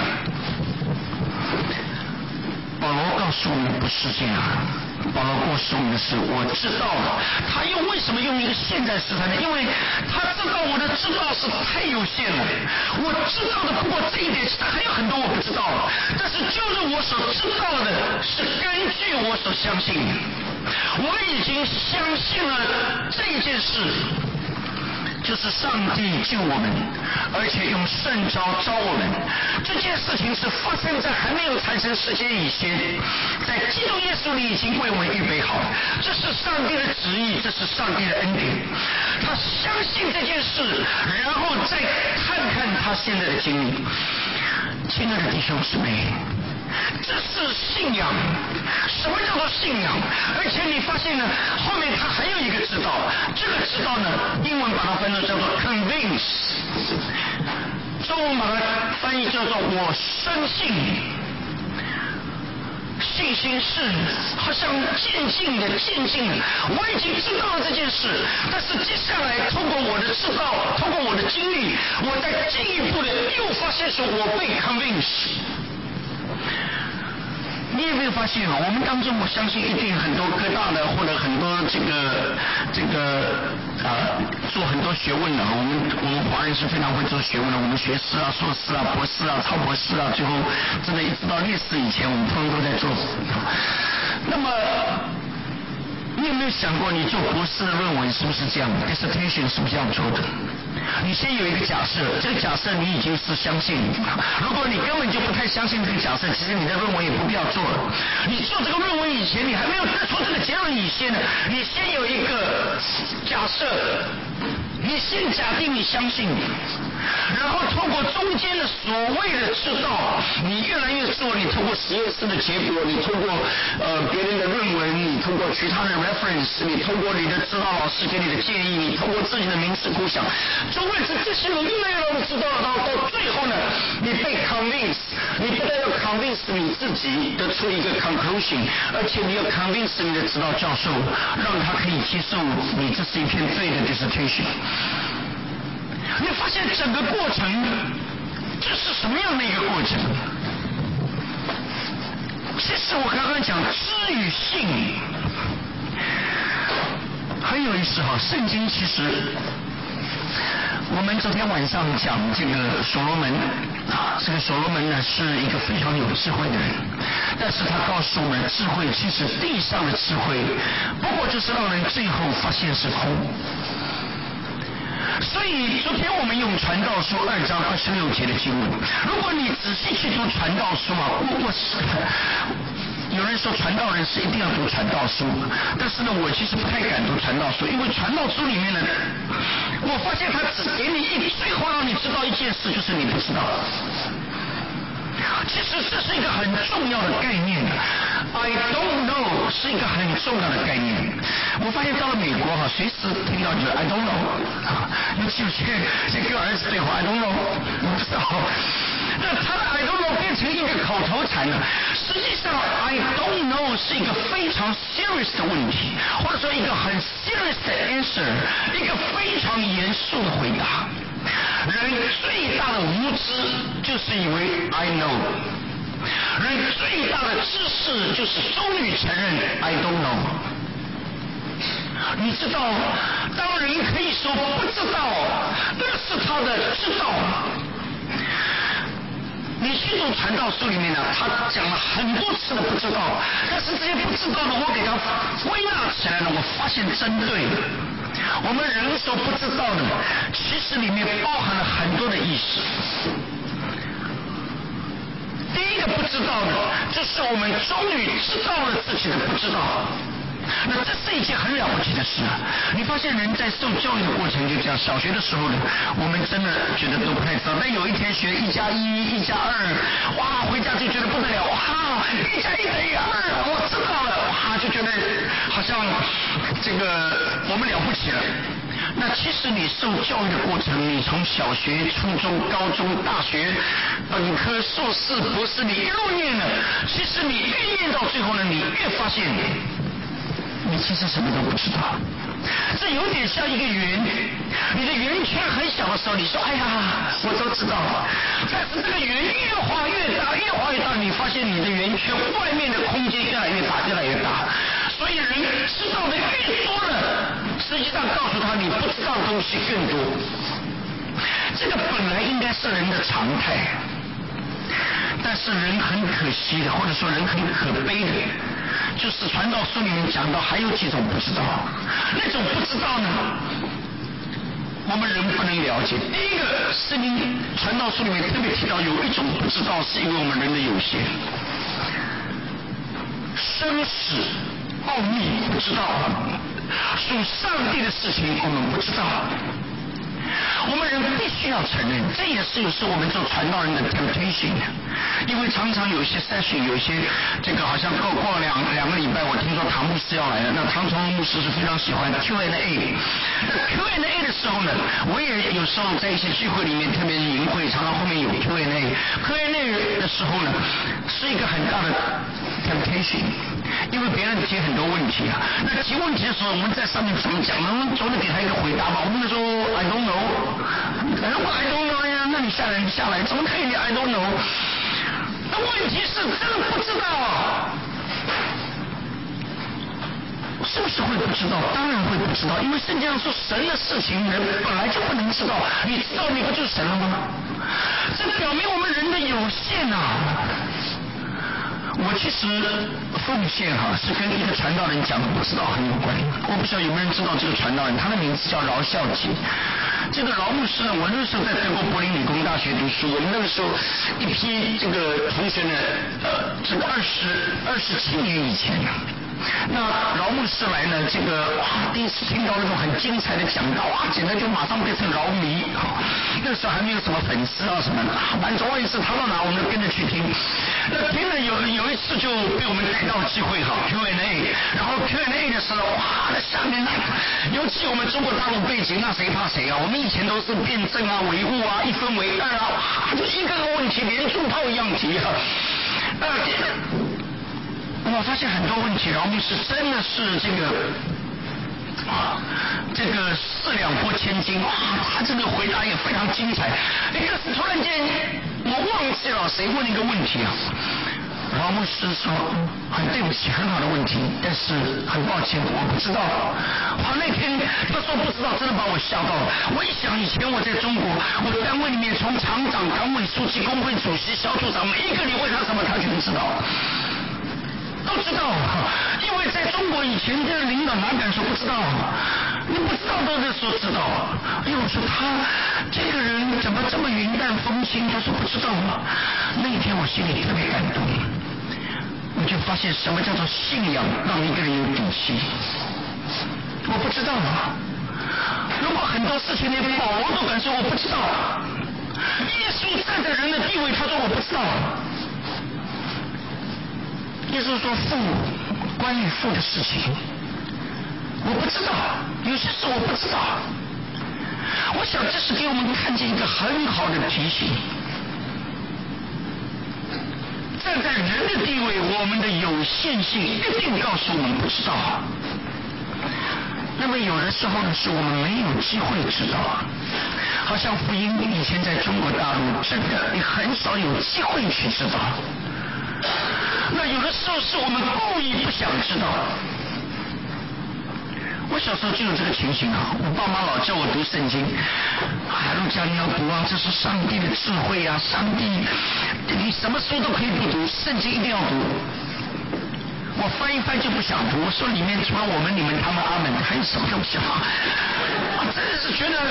保罗告诉我们不是这样，保罗告诉我们的是我知道了。他又为什么用一个现在时态呢？因为他知道我的知道是太有限了，我知道的不过这一点，其他还有很多我不知道了。但是就是我所知道的是根据我所相信的，我已经相信了这件事。就是上帝救我们，而且用圣召召我们。这件事情是发生在还没有产生世界以前，在基督耶稣里已经为我们预备好。这是上帝的旨意，这是上帝的恩典。他相信这件事，然后再看看他现在的经历。亲爱的弟兄姊妹，这是信仰。什么叫做信仰？而且你发现呢，后面他还有一个知道，这个知道呢，英文把它翻译叫做 convince， 中文把它翻译叫做我深信。信心是好像渐进的渐进的，我已经知道了这件事，但是接下来通过我的知道，通过我的经历，我再进一步的又发现说我被 convince。你有没有发现啊？我们当中我相信一定很多各大的或者很多这个这个啊、呃、做很多学问的，我们我们华人是非常会做学问的，我们学士啊、硕士啊、博士啊、超博士啊，最后真的一直到烈士以前，我们通通都在做。那么你有没有想过，你做博士的论文是不是这样 ？dissertation 是不是这样做的？你先有一个假设，这个假设你已经是相信。如果你根本就不太相信这个假设，其实你的论文也不必要做了。你做这个论文以前，你还没有得出这个结论以前呢，你先有一个假设，你先假定你相信，然后通过中间的所谓的知道，你越来越做，你通过实验室的结果，你通过呃别人的论文，你通过其他的 reference， 你通过你的指导老师给你的建议，你通过自己的冥思苦想，总而言之，这些你越来越容易知道，到到最后呢，你被 convince， 你不但要 convince 你自己得出一个 conclusion， 而且你要 convince 你的指导教授，让他可以接受你这是一篇对的 dissertation。你发现整个过程，这是什么样的一个过程？其实我刚刚讲知与信很有意思哈。圣经其实，我们昨天晚上讲这个所罗门啊，这个所罗门呢是一个非常有智慧的人，但是他告诉我们，智慧其实地上的智慧，不过就是让人最后发现是空。所以昨天我们用传道书二章二十六节的经文，如果你仔细去读传道书啊，我我有人说传道人是一定要读传道书，但是呢，我其实不太敢读传道书，因为传道书里面呢，我发现他只给你一最后让你知道一件事，就是你不知道。其实这是一个很重要的概念 ，I don't know 是一个很重要的概念。我发现到了美国哈，随时听到就是 I don't know 啊，尤其有些些跟儿子对话 I don't know， 我不知道。那他的 I don't know 变成一个口头禅了。实际上 I don't know 是一个非常 serious 的问题，或者说一个很 serious 的 answer， 一个非常严肃的回答。人最大的无知就是以为 I know， 人最大的知识就是终于承认 I don't know。你知道，当人可以说不知道，那是他的知道。你去读传道书里面呢，他讲了很多次的不知道，但是这些不知道的，我给他归纳起来了，我发现真对。我们人所不知道的，其实里面包含了很多的意思。第一个不知道的，就是我们终于知道了自己的不知道。那这是一件很了不起的事啊！你发现人在受教育的过程就这样，小学的时候呢，我们真的觉得都不太知道，但有一天学一加一、一加二，哇，回家就觉得不得了，哇，一加一等于二啊，我知道了，哇，就觉得好像这个我们了不起了。那其实你受教育的过程，你从小学、初中、高中、大学、本科、硕士、博士，你一路念了，其实你越念到最后呢，你越发现你其实什么都不知道。这有点像一个圆，你的圆圈很小的时候，你说哎呀我都知道，但是这个圆越画越大，越画越大，你发现你的圆圈外面的空间越来越大，越来越大。所以人知道的越多了，实际上告诉他你不知道的东西更多。这个本来应该是人的常态，但是人很可惜的，或者说人很可悲的，就是传道书里面讲到还有几种不知道，那种不知道呢，我们人不能了解。第一个，圣经传道书里面特别提到有一种不知道，是因为我们人的有限，生死奥秘不知道，属上帝的事情我们不知道。我们人必须要承认，这也是有时我们做传道人的 temptation， 因为常常有一些 session， 有一些这个好像过过两两个礼拜，我听说唐牧师要来了，那唐崇牧师是非常喜欢 Q and A。Q and A 的时候呢，我也有时候在一些聚会里面，特别是营会，常常后面有 Q and A。Q and A 的时候呢，是一个很大的 temptation， 因为别人提很多问题啊。那提问题的时候，我们在上面怎么讲呢？我们总得给他一个回答吧。我们说 I don't know。如果 I don't know 呀，那你下来你下来，怎么可以你 I don't know？ 那问题是真的不知道啊，是不是会不知道？当然会不知道，因为圣经上说神的事情人本来就不能知道，你知道你不就是神了吗？这表明我们人的有限啊。我其实奉献哈是跟一个传道人讲的不知道很有关，我不知道有没有人知道这个传道人，他的名字叫饶孝吉。这个饶牧师呢，我那个时候在德国柏林理工大学读书，我们那个时候一批这个同学呢，呃，这个二十二十七年以前，那饶牧师来呢，这个哇，第一次听到那种很精彩的讲道啊，简直就马上变成饶迷啊。那时候还没有什么粉丝啊什么的，反正总而言之，他到哪我们就跟着去听。那听了有有一次就被我们带到机会哈 Q and A， 然后 Q and A 的时候，哇，那下面那尤其我们中国大陆背景，那谁怕谁啊？我们以前都是辩证啊、维护啊、一分为二啊，哇，就一个个问题连珠炮一样提啊。呃，我发现很多问题，饶牧师真的是这个啊，这个四两拨千斤，哇，他这个回答也非常精彩。哎，可是突然间我忘记了谁问一个问题啊？饶牧师说、嗯、很对不起，很好的问题，但是很抱歉我不知道。哇，那天他说不知道，真的把我吓到了。我一想以前我在中国，我单位里面从厂长、党委书记、工会主席、小组长，每一个你问他什么他全知道，都知道。因为在中国以前这个领导哪敢说不知道，你不知道都是说知道。哎呦，我说他这个人怎么这么云淡风轻，他说不知道吗？那一天我心里特别感动。 我就发现什么叫做信仰让一个人有底气。我不知道啊，如果很多事情连保罗都敢说我不知道，耶稣站在人的地位，他说我不知道。耶稣说父，关于父的事情我不知道，有些事我不知道。我想这是给我们看见一个很好的提醒，站在人的地位，我们的有限性一定告诉我们不知道。那么有的时候呢，是我们没有机会知道，好像福音以前在中国大陆真的你很少有机会去知道。那有的时候是我们故意不想知道。我小时候就有这个情形啊，我爸妈老叫我读圣经，哎，陆家你要读啊，这是上帝的智慧啊，上帝，你什么书都可以不读，圣经一定要读。我翻一翻就不想读，我说里面除了我们、你们、他们、阿们，还有什么东西啊？我真的是觉得，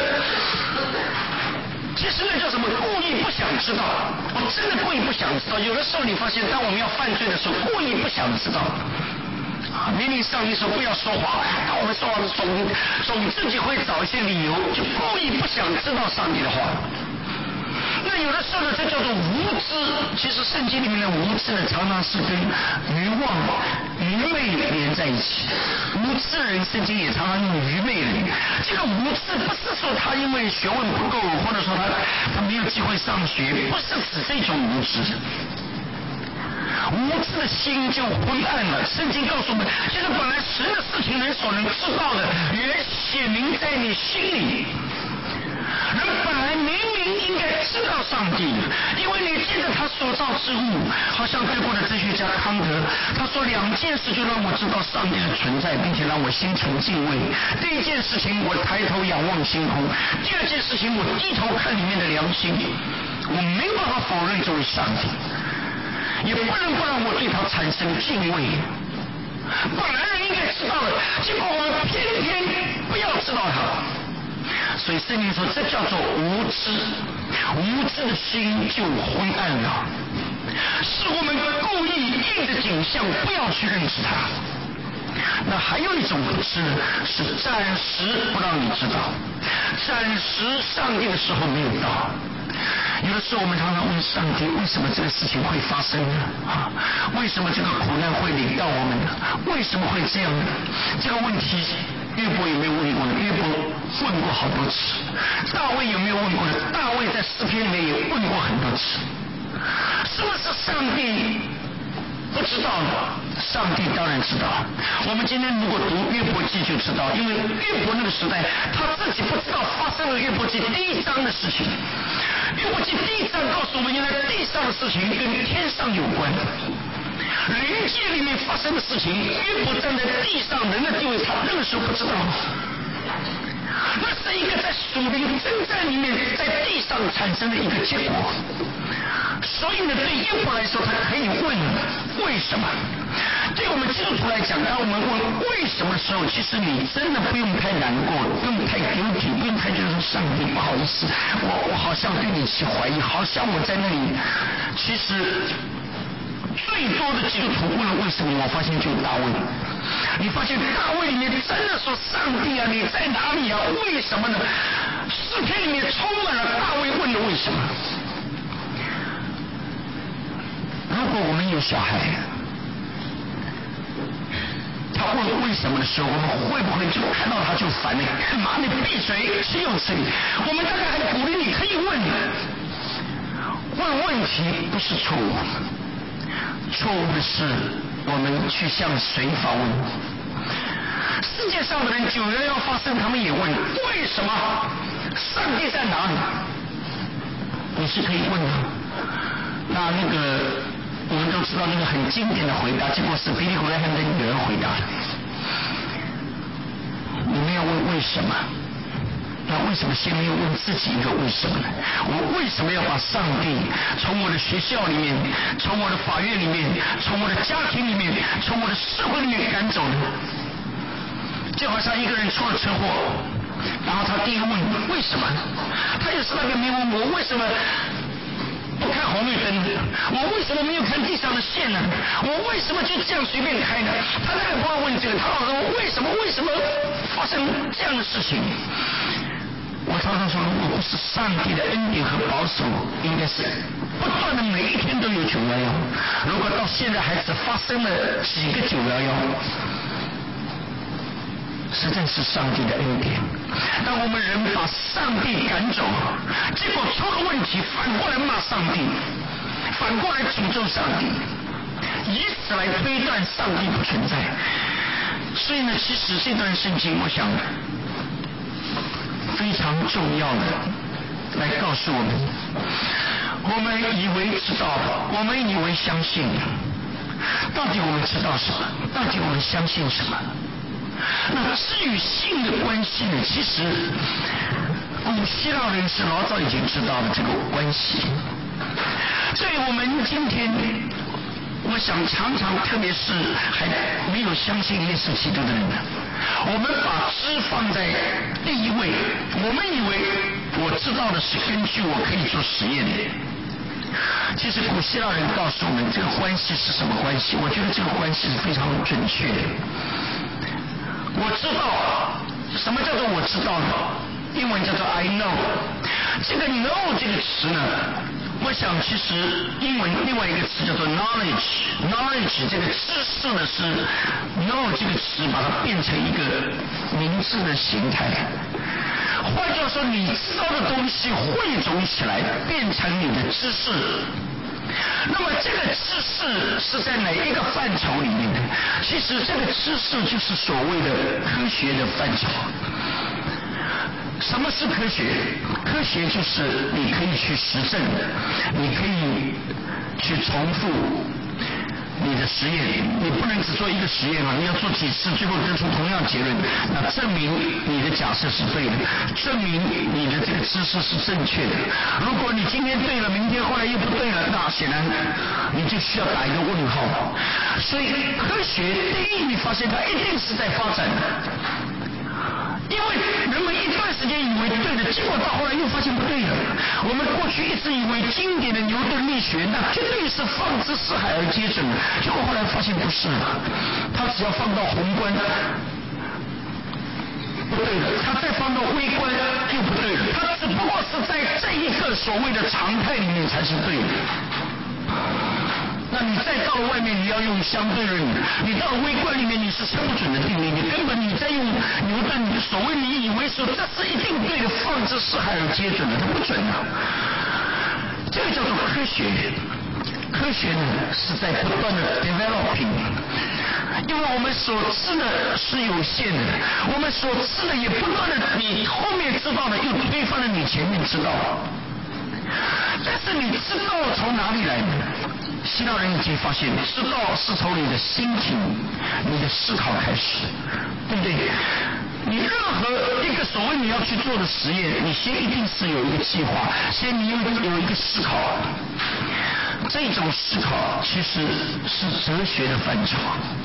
其实那叫什么？故意不想知道。我真的故意不想知道。有的时候你发现，当我们要犯罪的时候，故意不想知道。明明上帝说不要说谎，当我们说谎总总自己会找一些理由，就故意不想知道上帝的话。那有的时候呢，这叫做无知。其实圣经里面的无知呢，常常是跟愚妄、愚昧连在一起。无知人，圣经也常常用愚昧人。这个无知不是说他因为学问不够，或者说他他没有机会上学，不是指这种无知。无知的心就昏暗了。圣经告诉我们，其实本来神的事情人所能知道的，原显明在你心里。人本来明明应该知道上帝，因为你借着他所造之物，好像德国的哲学家康德，他说两件事就让我知道上帝的存在，并且让我心存敬畏。第一件事情，我抬头仰望星空；第二件事情，我低头看里面的良心。我没有办法否认这位上帝，也不能不让我对他产生敬畏。本来人应该知道的，结果我们偏偏不要知道他。所以圣经说，这叫做无知，无知的心就昏暗了，是我们故意映着景象，不要去认识它。那还有一种不知，是暂时不让你知道，暂时上帝的时候没有到。有的时候我们常常问上帝，为什么这个事情会发生呢？啊，为什么这个苦难会临到我们呢？为什么会这样呢？这个问题约伯有没有问过呢？约伯问过好多次。大卫有没有问过呢？大卫在诗篇里面也问过很多次。是不是上帝不知道呢？上帝当然知道。我们今天如果读约伯记就知道，因为约伯那个时代他自己不知道发生了约伯记第一章的事情。约伯记第一章告诉我们，原来地上的事情跟天上有关，灵界里面发生的事情，约伯站在地上人的地位，他那个时候不知道。那是一个在属灵征战里面在地上产生的一个结果。所以呢，对约伯来说，他可以问为什么。对我们基督徒来讲，当我们问为什么的时候，其实你真的不用太难过，不用太丢体，不用太觉得说上帝不好意思，我我好像对你起怀疑，好像我在那里。其实最多的基督徒问了为什么，我发现就是大卫。你发现大卫里面真的说上帝啊，你在哪里啊？为什么呢？诗篇里面充满了大卫问的为什么。如果我们有小孩，他问为什么的时候，我们会不会就看到他就烦了？干嘛你闭嘴，岂有此理？我们大概还鼓励你可以问，问问题不是错误，错误的是我们去向谁发问。世界上的人九幺幺发生，他们也问为什么？上帝在哪里？你是可以问的。那那个我们都知道那个很经典的回答，结果是比利·格莱汉的女儿回答的。你们要问为什么？那为什么先没有问自己一个为什么呢？我为什么要把上帝从我的学校里面，从我的法院里面，从我的家庭里面，从我的社会里面赶走呢？就好像一个人出了车祸，然后他第一个问为什么，他也是那个没问我为什么不开红红绿灯？我为什么没有看地上的线呢？我为什么就这样随便开呢？他那个不会问这个，他老是问为什么为什么发生这样的事情？我常常说，如果不是上帝的恩典和保守，应该是不断的每一天都有九幺幺。如果到现在还只发生了几个九幺幺，实在是上帝的恩典。当我们人把上帝赶走，结果出了问题，反过来骂上帝，反过来诅咒上帝，以此来推断上帝不存在。所以呢，其实这段圣经，我想非常重要的来告诉我们，我们以为知道，我们以为相信，到底我们知道什么？到底我们相信什么？那知与信的关系呢？其实古希腊人是老早已经知道了这个关系，所以我们今天，我想常常，特别是还没有相信耶稣基督的人，我们把知放在第一位，我们以为我知道的是根据我可以做实验的。其实古希腊人告诉我们这个关系是什么关系，我觉得这个关系是非常准确的。我知道，什么叫做我知道呢？英文叫做 I know。这个 know 这个词呢，我想其实英文另外一个词叫做 knowledge。knowledge 这个知识呢是 know 这个词把它变成一个名字的形态。换句话说，你知道的东西汇总起来变成你的知识。那么这个知识是在哪一个范畴里面呢？其实这个知识就是所谓的科学的范畴。什么是科学？科学就是你可以去实证，你可以去重复你的实验，你不能只做一个实验啊，你要做几次，最后得出同样结论，那证明你的假设是对的，证明你的这个知识是正确的。如果你今天对了，明天后来又不对了，那显然你就需要打一个问号。所以科学第一，你发现它一定是在发展的。因为人们一段时间以为对的，结果到后来又发现不对了。我们过去一直以为经典的牛顿力学那绝对是放之四海而皆准，结果后来发现不是了。它只要放到宏观不对了，它再放到微观又不对了，它只不过是在这一个所谓的常态里面才是对的。那你再到了外面，你要用相对论；你到了微观里面，你是测不准的定律，你根本你在用牛顿，所谓你以为说这是一定对的，放之四海而皆准的，它不准的。这个叫做科学。科学呢是在不断的 developing， 因为我们所知的是有限的，我们所知的也不断的，你后面知道的又推翻了你前面知道的。但是你知道从哪里来呢？希腊人已经发现，知道是从你的心情、你的思考开始，对不对？你任何一个所谓你要去做的实验，你先一定是有一个计划，先你有有一个思考。这种思考其实是哲学的范畴。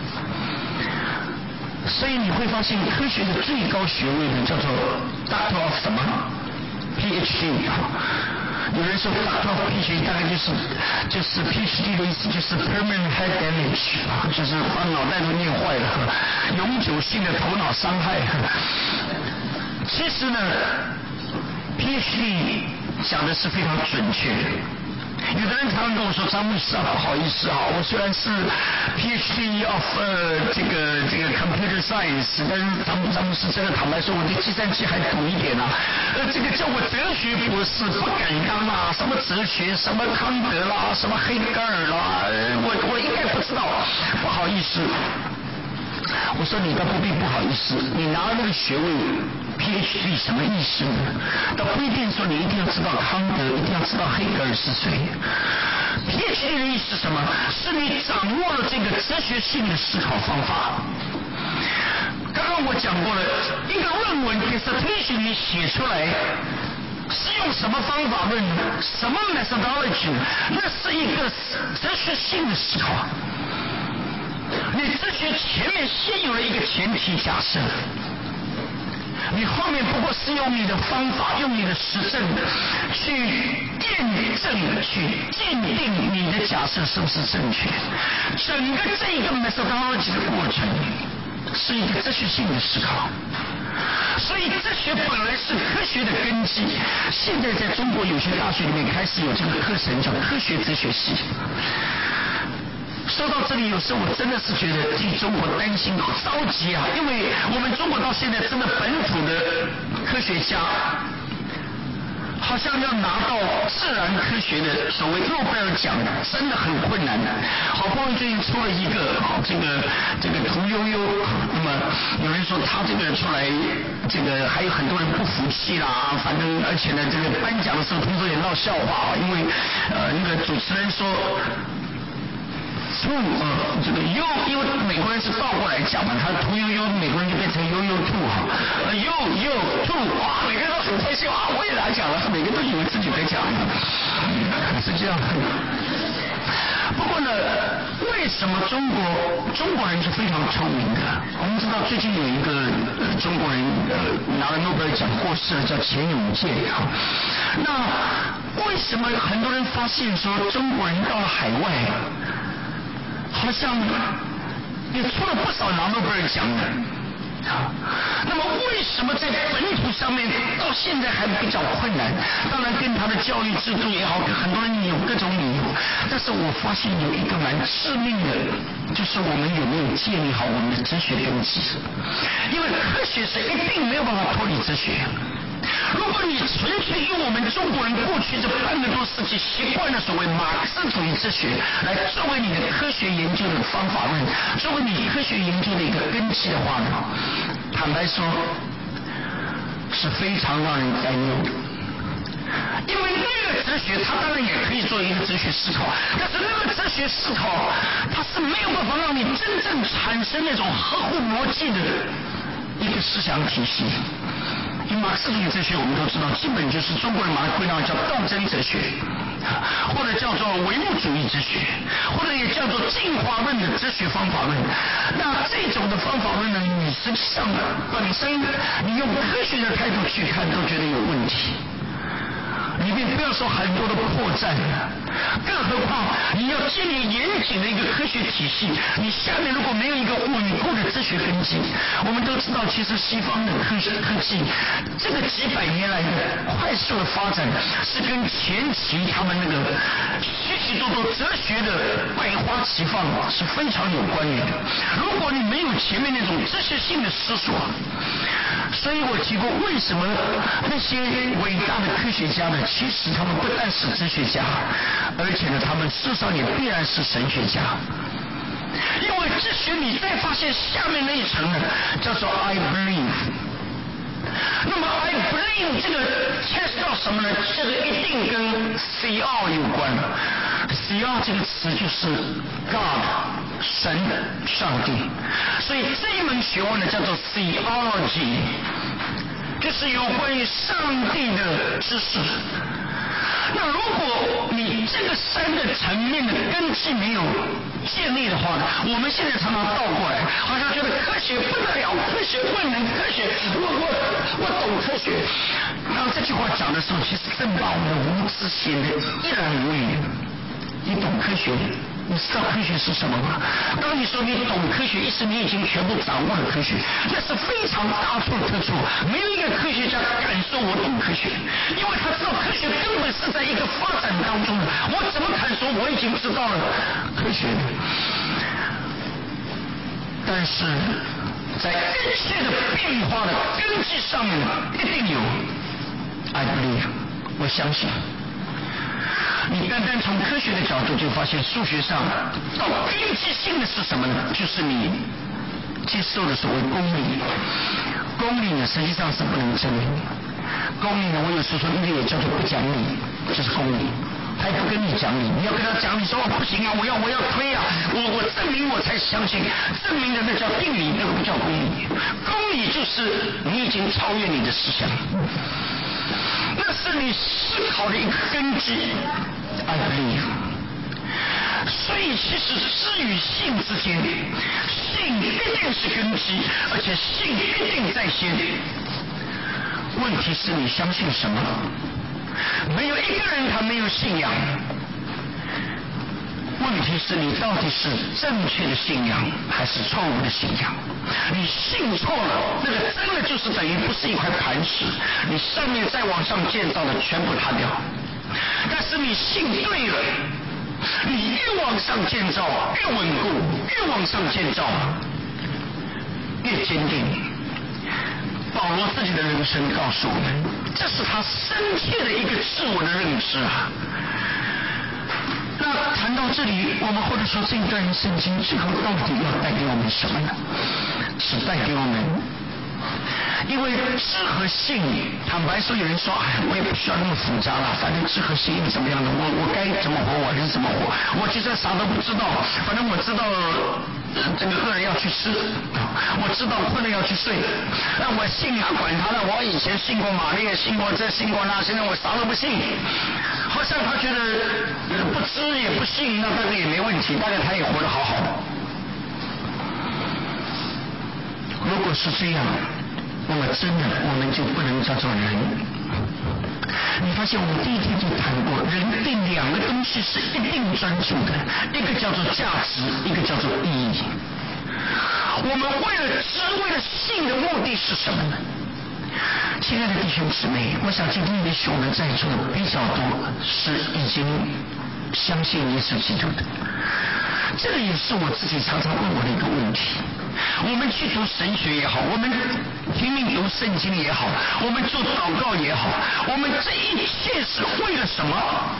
所以你会发现，科学的最高学位呢，叫做 Doctor of 什么 P H D 啊。有人说 Doctor of P H D 大概就是就是 P H D 的意思就是 permanent head damage 啊，就是把脑袋都念坏了，永久性的头脑伤害。其实呢 P H D 讲的是非常准确的。有的人常常跟我说，张牧师啊，不好意思啊，我虽然是 P H D of 呃这个这个 computer science， 但是张张牧师真的坦白说，我对计算机还懂一点啊。呃，这个叫我哲学博士不敢当啊，什么哲学，什么康德啦，什么黑格尔啦，我我应该不知道，不好意思。我说你倒不必不好意思，你拿那个学位 P H D 什么意思呢？倒不一定说你一定要知道康德，一定要知道黑格尔是谁。P H D 的意思是什么？是你掌握了这个哲学性的思考方法。刚刚我讲过了，一个论文 dissertation 你写出来是用什么方法论，什么 methodology， 那是一个哲学性的思考。你哲学前面先有了一个前提假设，你后面不过是用你的方法，用你的实证去验验证去鉴定你的假设是不是正确。整个这个 methodology 的过程是一个哲学性的思考。所以哲学本来是科学的根基，现在在中国有些大学里面开始有这个课程叫科学哲学系。说到这里，有时候我真的是觉得替中国担心好着急啊，因为我们中国到现在真的本土的科学家好像要拿到自然科学的所谓诺贝尔奖真的很困难的。好不容易最近出了一个这个这个屠呦呦，那么有人说他这个出来，这个还有很多人不服气啦，反正而且呢这个颁奖的时候听说也闹笑话，因为呃那个主持人说兔呃这个悠，因为美国人是倒过来讲嘛，他屠呦呦，美国人就变成悠悠兔哈，呃悠悠兔哇，每个人都很开心啊，我也拿奖了，每个人都以为自己得奖了，是这样的。不过呢，为什么中国中国人是非常聪明的？我们知道最近有一个、呃、中国人呃拿了诺贝尔奖过世了，叫钱永健啊。那为什么很多人发现说中国人到了海外？好像也出了不少拿诺贝尔奖的，那么为什么在本土上面到现在还比较困难？当然跟他的教育制度也好，很多人有各种理由，但是我发现有一个蛮致命的，就是我们有没有建立好我们的哲学根基？因为科学是一定没有办法脱离哲学。如果你纯粹用我们中国人过去这半个多世纪习惯的所谓马克思主义哲学来作为你的科学研究的方法论，作为你科学研究的一个根基的话呢，坦白说是非常让人担忧的。因为那个哲学它当然也可以做一个哲学思考，但是那个哲学思考它是没有办法让你真正产生那种合乎逻辑的一个思想体系。因为马克思主义哲学我们都知道，基本就是中国人把它归纳叫斗争哲学，或者叫做唯物主义哲学，或者也叫做进化论的哲学方法论。那这种的方法论呢，你实际上本身你用科学的态度去看都觉得有问题，里面不要说很多的破绽，更何况你要建立严谨的一个科学体系，你下面如果没有一个稳固的哲学根基，我们都知道其实西方的科学科技这个几百年来的快速的发展是跟前期他们那个许许多多哲学的百花齐放是非常有关联的。如果你没有前面那种哲学性的思索，所以我提过为什么那些伟大的科学家呢，其实他们不但是哲学家，而且呢他们事实上也必然是神学家。因为哲学你再发现下面那一层呢叫做 I believe， 那么 I believe 这个牵涉到什么呢？这个一定跟 C R 有关。C R 这个词就是 God， 神，上帝，所以这一门学问呢叫做 Theology， 就是有关于上帝的知识。那如果你这个三个层面的根基没有建立的话呢，我们现在常常倒过来，好像觉得科学不得了，科学万能，科学我我我懂科学。当这句话讲的时候，其实正把我们的无知显得一览无余。你懂科学，你知道科学是什么吗？当你说你懂科学，意思你已经全部掌握了科学，那是非常大错特错。没有一个科学家敢说我懂科学，因为他知道科学根本是在一个发展当中的。我怎么敢说我已经知道了科学呢？但是在一切的变化的根基上面，一定有 I believe， 我相信。你单单从科学的角度就发现，数学上到根基性的是什么呢？就是你接受的所谓公理。公理呢实际上是不能证明。公理呢，我有时说那个也叫做不讲理，就是公理。他也不跟你讲理，你要跟他讲理说、哦、不行啊，我要我要推啊，我我证明我才相信，证明的那叫定理，那个不叫公理。公理就是你已经超越你的思想，那是你思考的一个根基 I believe。 所以其实知与信之间，信一定是根基，而且信一定在先。问题是你相信什么？ 没有一个人他没有信仰。问题是你到底是正确的信仰还是错误的信仰？你信错了，那个真的就是等于不是一块磐石，你上面再往上建造的全部塌掉。但是你信对了，你越往上建造越稳固，越往上建造越坚定。保罗自己的人生告诉我们，这是他深切的一个自我的认知啊。那谈到这里，我们或者说这一段圣经最后到底要带给我们什么呢？是带给我们，因为知和信，坦白说，有人说，哎，我也不需要那么复杂了，反正知和信怎么样的，我我该怎么活我还是怎么活，我就算啥都不知道，反正我知道。这个恶人要去吃，我知道困了要去睡，那我信啊，管他的，我以前信过玛丽，信过这信过那，现在我啥都不信。好像他觉得不知也不信，那大概也没问题，大概他也活得好好的。如果是这样，那么真的我们就不能叫做人。你发现我们第一天就谈过，人对两个东西是一定专注的，一个叫做价值，一个叫做意义。我们为了知，为了信的目的是什么呢？亲爱的弟兄姊妹，我想今天也许我们在座的比较多是已经相信耶稣基督的，这个也是我自己常常问我的一个问题。我们去读神学也好，我们拼命读圣经也好，我们做祷告也好，我们这一切是为了什么？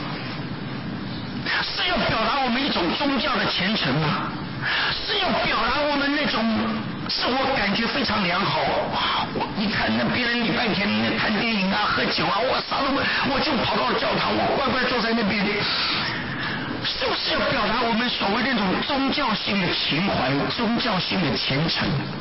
是要表达我们一种宗教的虔诚吗？是要表达我们那种自我感觉非常良好？我一看那别人礼拜天看电影啊、喝酒啊，我啥都不，我就跑到教堂，我乖乖坐在那边。是不是要表达我们所谓那种宗教性的情怀、宗教性的虔诚？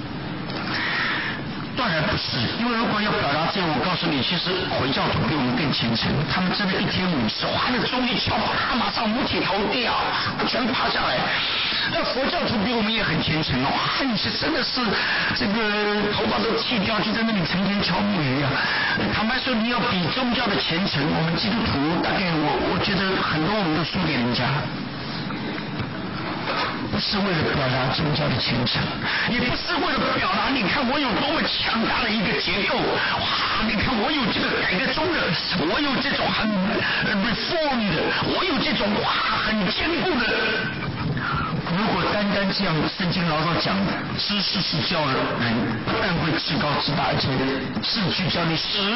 当然不是，因为如果要表达这样，我告诉你，其实回教徒比我们更虔诚，他们真的一天五次，哇，那个钟一敲，他马上五体投地啊，全趴下来。那佛教徒比我们也很虔诚，哇，你是真的是这个头发都剃掉，就在那里成天敲木鱼啊。坦白说，你要比宗教的虔诚，我们基督徒大概我我觉得很多我们都输给人家。不是为了表达宗教的虔诚，也不是为了表达你看我有多么强大的一个结构，哇，你看我有这个改革中的，我有这种很 reform 的，我有这种哇很坚固的。如果单单这样，圣经老早讲的，知识是叫人不但会至高至大，而且是去叫你死。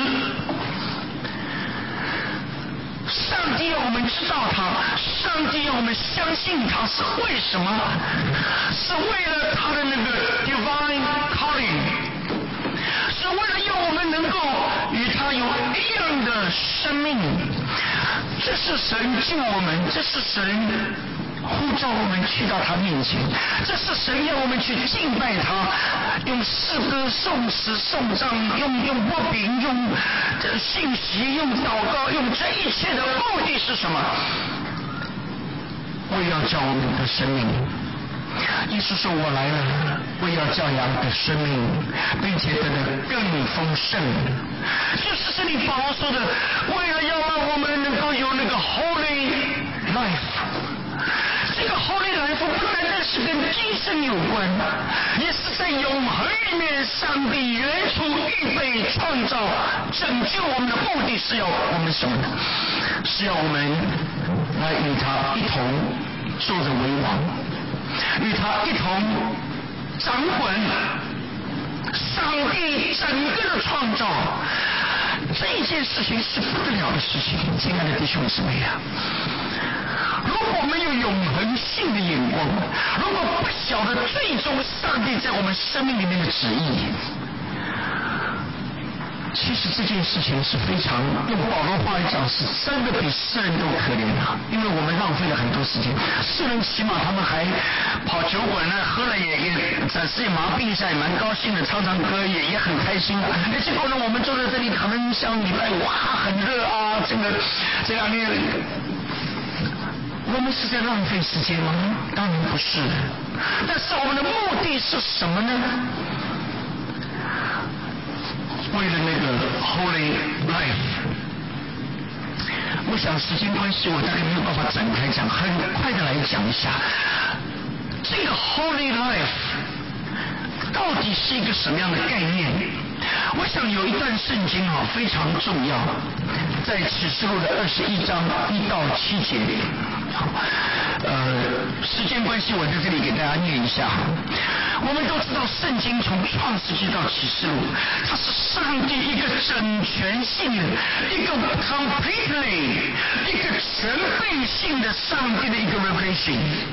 上帝要我们知道他，上帝要我们相信他，是为什么？是为了他的那个 divine calling， 是为了要我们能够与他有一样的生命。这是神救我们，这是神呼召我们去到他面前，这是神要我们去敬拜他，用诗歌、颂词、颂章，用用波饼，用信息，用祷告，用这一切的目的是什么？为要叫我们的生命。耶稣说：“我来了，为要叫羊的生命，并且得的更丰盛。”就是这里保罗说的，为了要让我们能够有那个 holy life。这个 holy life 不单单是跟今生有关，也是在永恒里面，上帝原初预备创造拯救我们的目的是要我们什么呢？是要我们来与他一同坐着为王，与他一同掌管上帝整个的创造。这件事情是不得了的事情，亲爱的弟兄姊妹啊！如果没有永恒性的眼光，如果不晓得最终上帝在我们生命里面的旨意，其实这件事情是非常，用保罗话来讲，是真的比世人都可怜啊！因为我们浪费了很多时间，世人起码他们还跑酒馆呢，喝了也也暂时也麻痹一下，也蛮高兴的，唱唱歌也也很开心啊。结果呢，我们坐在这里，可能像礼拜哇很热啊，这个这两天。我们是在浪费时间吗？当然不是。但是我们的目的是什么呢？为了那个 Holy Life， 想时间关系，我大概没有办法展开讲，很快的来讲一下这个 Holy Life 到底是一个什么样的概念。我想有一段圣经啊非常重要，在启示录的二十一章一到七节。呃，时间关系，我在这里给大家念一下。我们都知道，圣经从创世纪到启示录，它是上帝一个整全性的、一个 completely、一个全备性的上帝的一个 revelation。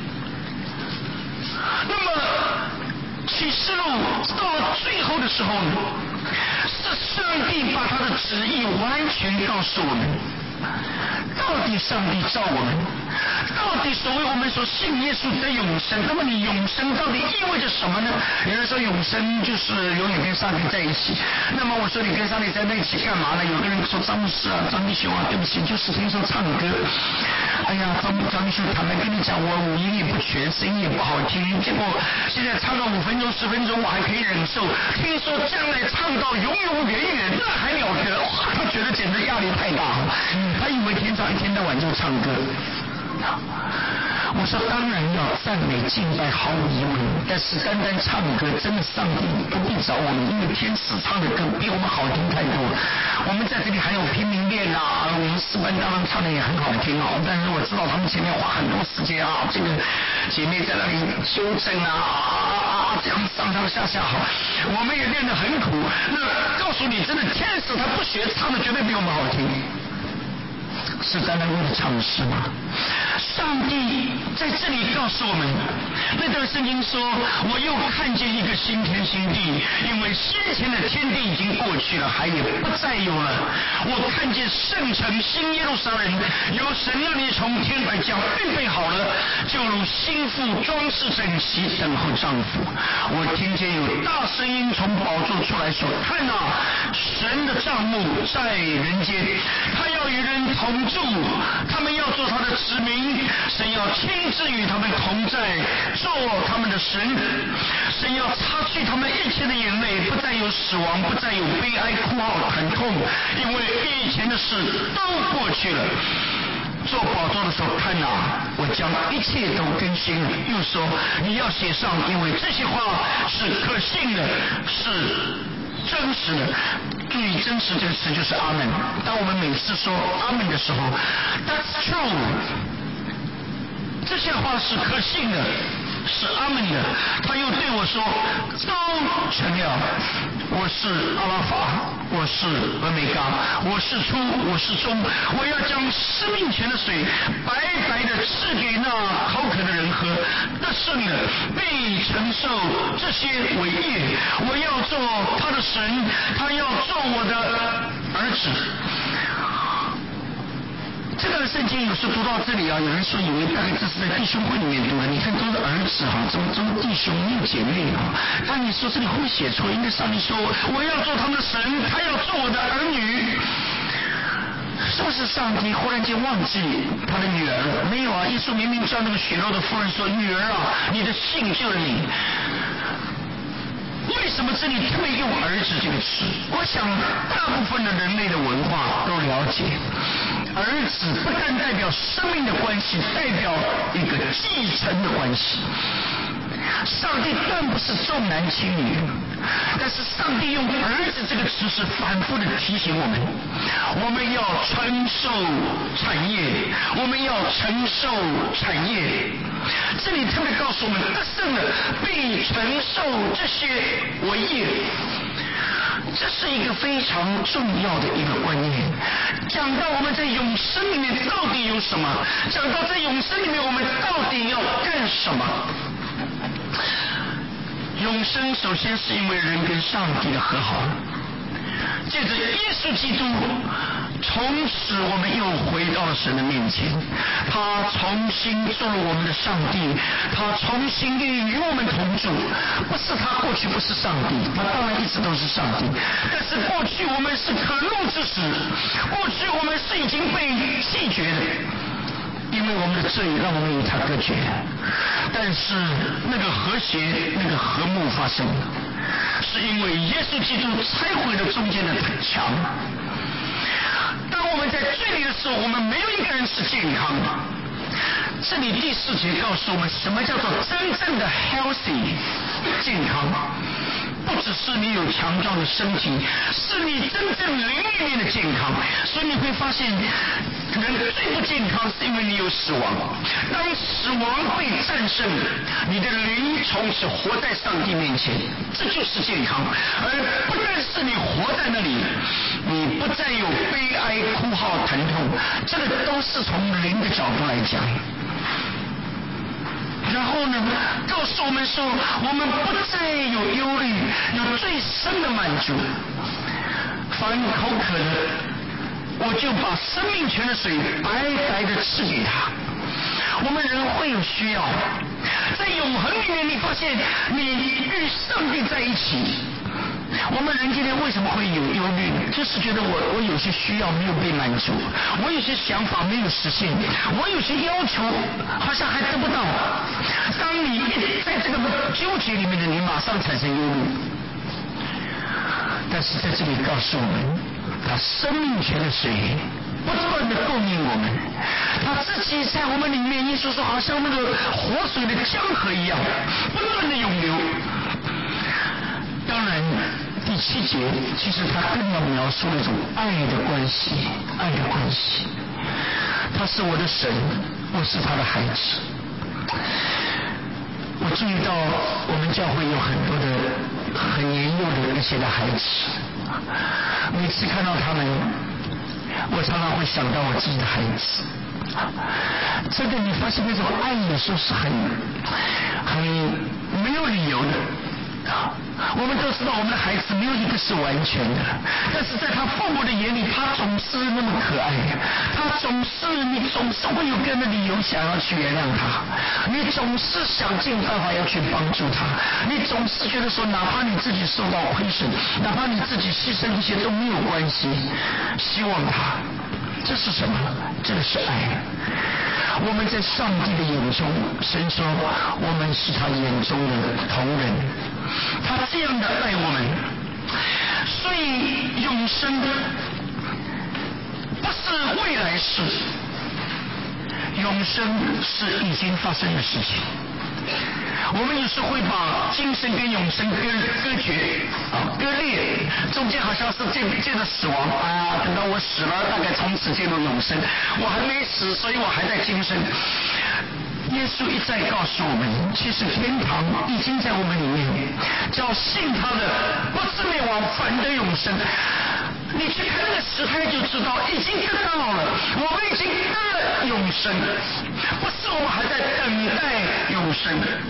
那么启示录到了最后的时候呢，是上帝把他的旨意完全告诉我们。到底上帝造我们，到底所谓我们所信耶稣的永生，那么你永生到底意味着什么呢？有人说永生就是永远跟上帝在一起。那么我说你跟上帝在一起干嘛呢？有个人说张牧师啊，张弟兄啊，对不起，就是听说唱歌。哎呀，张张弟兄，坦白跟你讲，我五音也不全，声音也不好听，结果现在唱个五分钟十分钟我还可以忍受，听说将来唱到永永远远，那还了得！哇，他觉得简直压力太大了。他以为天上一天到晚就唱歌。我说当然要赞美敬拜，毫无疑问，但是单单唱歌，真的上帝不必找我们，因为天使唱的歌比我们好听太多。我们在这里还有拼命练啊，我们诗班当然唱的也很好听哦，但是我知道他们前面花很多时间啊，这个姐妹在那里修正啊啊，这样上上下下好，我们也练得很苦。那告诉你，真的天使他不学唱的绝对比我们好听。是单单为了唱诗吗？上帝在这里告诉我们，那段圣经说，我又看见一个新天新地，因为先前的天地已经过去了，海也不再有了。我看见圣城新耶路撒冷由神那里从天而降，预备好了，就如新妇装饰整齐，等候丈夫。我听见有大声音从宝座出来说，看啊，神的帐幕在人间，他要与人同住，他们要做他的子民，神要亲自与他们同在，做他们的神。神要擦去他们一切的眼泪，不再有死亡，不再有悲哀哭号疼痛，因为以前的事都过去了。做宝座的时候，看啊，我将一切都更新了。又说你要写上，因为这些话是可信的，是真实的。注意真实这个词就是阿门。当我们每次说阿门的时候 ，That's true， 这些话是可信的，是阿门的。他又对我说，都成了，我是阿拉法，我是俄美嘎，我是初，我是终，我要将生命泉的水白白的赐给那口渴的人喝，得胜的必承受这些伟业，我要做他的神，他要做我的儿子。这个圣经有时读到这里啊，有人说以为大概这是在弟兄会里面读的，你看都是儿子哈，怎么怎么弟兄没有姐妹啊？但你说这里会写错，应该上面说我要做他们的神，他要做我的儿女。是不是上帝忽然间忘记他的女儿了？没有啊，耶稣明明叫那个血肉的妇人说，女儿啊，你的信救了你。为什么这里特别用儿子这个词？我想大部分的人类的文化都了解，儿子不但代表生命的关系，代表一个继承的关系。上帝断不是重男轻女，但是上帝用儿子这个词是反复的提醒我们，我们要承受产业，我们要承受产业。这里特别告诉我们，得胜了必承受这些伟业。这是一个非常重要的一个观念。讲到我们在永生里面到底有什么，讲到在永生里面我们到底要干什么。永生首先是因为人跟上帝的和好，借着耶稣基督，从此我们又回到了神的面前，他重新做了我们的上帝，他重新与我们同住。不是他过去不是上帝，他当然一直都是上帝，但是过去我们是可怒之子，过去我们是已经被弃绝的，因为我们的罪让我们与他隔绝。但是那个和谐，那个和睦发生，是因为耶稣基督拆毁了中间的墙。当我们们在罪里的时候，我们没有一个人是健康的。这里第四节告诉我们，什么叫做真正的 healthy 健康？不只是你有强壮的身体，是你真正灵里面的健康。所以你会发现，人最不健康是因为你有死亡。当死亡被战胜，你的灵从此活在上帝面前，这就是健康。而不但是你活在那里，你不再有悲哀、哭号、疼痛，这个都是从灵的角度来讲。然后呢，告诉我们说，我们不再有忧虑，有最深的满足。凡口渴的，我就把生命泉的水白白的赐给他。我们人会有需要，在永恒里面，你发现你与上帝在一起。我们人今天为什么会有忧虑？就是觉得我我有些需要没有被满足，我有些想法没有实现，我有些要求好像还得不到。当你一在这个纠结里面的，你马上产生忧虑。但是在这里告诉我们，他生命泉的水不断的供应我们，他自己在我们里面，耶稣说好像那个活水的江河一样，不断的涌流。当然第七节其实他更要描述那种爱的关系，爱的关系。他是我的神，我是他的孩子。我注意到我们教会有很多的很年幼的一些的孩子，每次看到他们，我常常会想到我自己的孩子。真的，你发现那种爱有时候是很很没有理由的。我们都知道我们的孩子没有一个是完全的，但是在他父母的眼里，他总是那么可爱，他总是你总是会有个人的理由想要去原谅他，你总是想尽办法要去帮助他，你总是觉得说哪怕你自己受到亏损，哪怕你自己牺牲一些都没有关系，希望他。这是什么？这是爱。我们在上帝的眼中，神说我们是他眼中的同人，他这样的爱我们，所以永生不是未来事，永生是已经发生的事情。我们有时会把今生跟永生割割绝啊割裂，中间好像是见见着死亡啊，等到我死了，大概从此进入永生。我还没死，所以我还在今生。耶稣一再告诉我们，其实天堂已经在我们里面，只要信他的，不至灭亡，反得永生。你去看那个石胎就知道，已经得到了，我们已经得了永生，不是我们还在等待永生。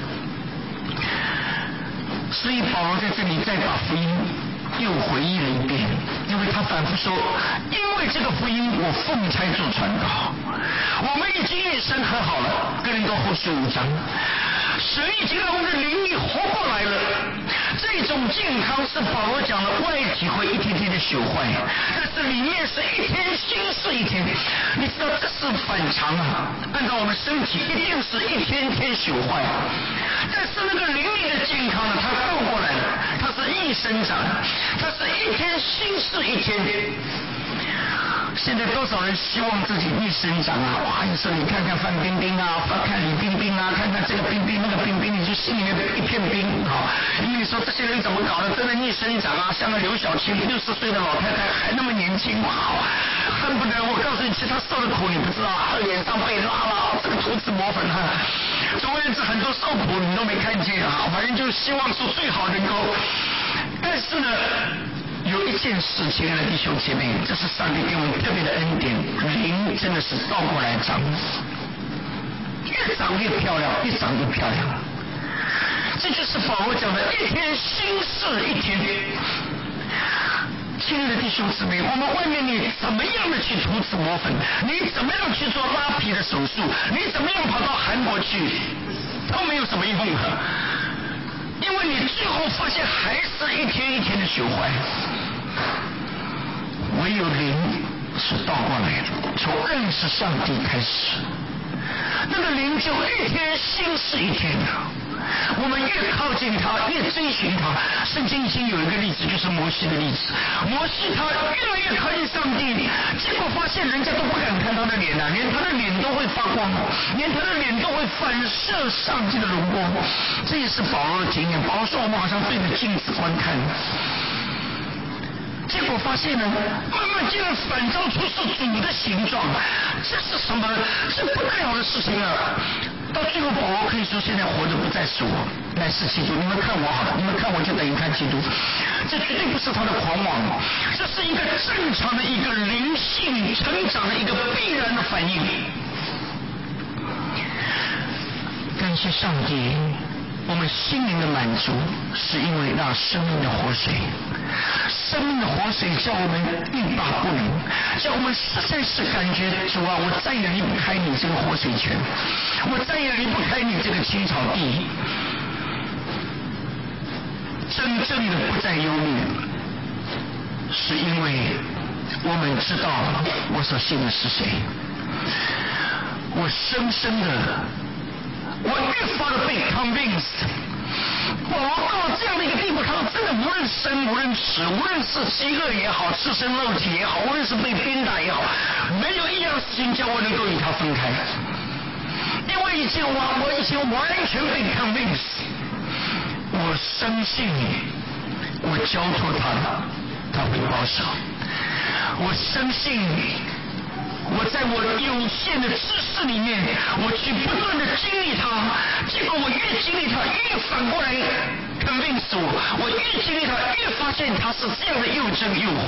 所以保罗在这里再把福音又回忆了一遍，因为他反复说，因为这个福音我奉差做传道，我们已经与神和好了。哥林多后书五章，神已经让我们的灵力活过来了。这种健康是保罗讲了，外体会一天天的朽坏，但是里面是一天新是一天。你知道这是反常啊，按照我们身体一定是一天天朽坏，但是那个灵力的健康呢，它倒过来了，它是一生长，它是一天新是一天。现在多少人希望自己一生长啊？哇！有时候你看看范冰冰啊，看李冰冰啊，看看这个冰冰那个冰冰，你就心里面一片冰啊！因为你说这些人怎么搞的，真的逆生长啊，像个刘晓庆六十岁的老太太还那么年轻，哇！恨不得我告诉你，其实她受的苦你不知道，脸上被拉了，这个涂脂抹粉啊。总而言之，很多受苦你都没看见啊，反正就希望说最好能够。但是呢，有一件事，亲爱的弟兄姐妹，这是上帝给我们特别的恩典，灵真的是倒过来长，越长越漂亮，越长越漂亮。这就是保罗讲的一天新事一天。亲爱的弟兄姊妹，我们外面你怎么样的去涂脂抹粉，你怎么样去做拉皮的手术，你怎么样跑到韩国去，都没有什么用的，因为你最后发现还是一天一天的朽坏。唯有灵是倒过来的，从认识上帝开始，那个灵就一天新是一天的。 我们越靠近他，越追寻他。圣经已经有一个例子，就是摩西的例子。摩西他越来越靠近上帝，结果发现人家都不敢看他的脸啊，连他的脸都会发光，连他的脸都会反射上帝的荣光。这也是保罗的经验。保罗说我们好像对着镜子观看，结果发现呢，慢慢竟然反照出是主的形状，这是什么？这不得了的事情啊！到最后，保罗可以说现在活着不再是我，乃是基督。你们看我好了，你们看我就等于看基督。这绝对不是他的狂妄，这是一个正常的一个灵性成长的一个必然的反应。感谢上帝，我们心灵的满足是因为那生命的活水，生命的活水叫我们欲罢不能，叫我们实在是感觉主啊，我再也离不开你这个活水泉，我再也离不开你这个青草地，真正的不再忧虑，是因为我们知道我所信的是谁，我深深的，我越发的被 convinced。保罗到了这样的一个地步，他真的无论生无论死，无论是饥饿也好，赤身露体也好，无论是被鞭打也好，没有一样事情叫我能够与他分开，因为已经我我已经完全被 convinced， 我深信我交托他，他会保守，我深信我在我有限的知识里面，我去不断的经历它，结果我越经历它，越反过来 convince 我，我越经历它，越发现它是这样的又真又活。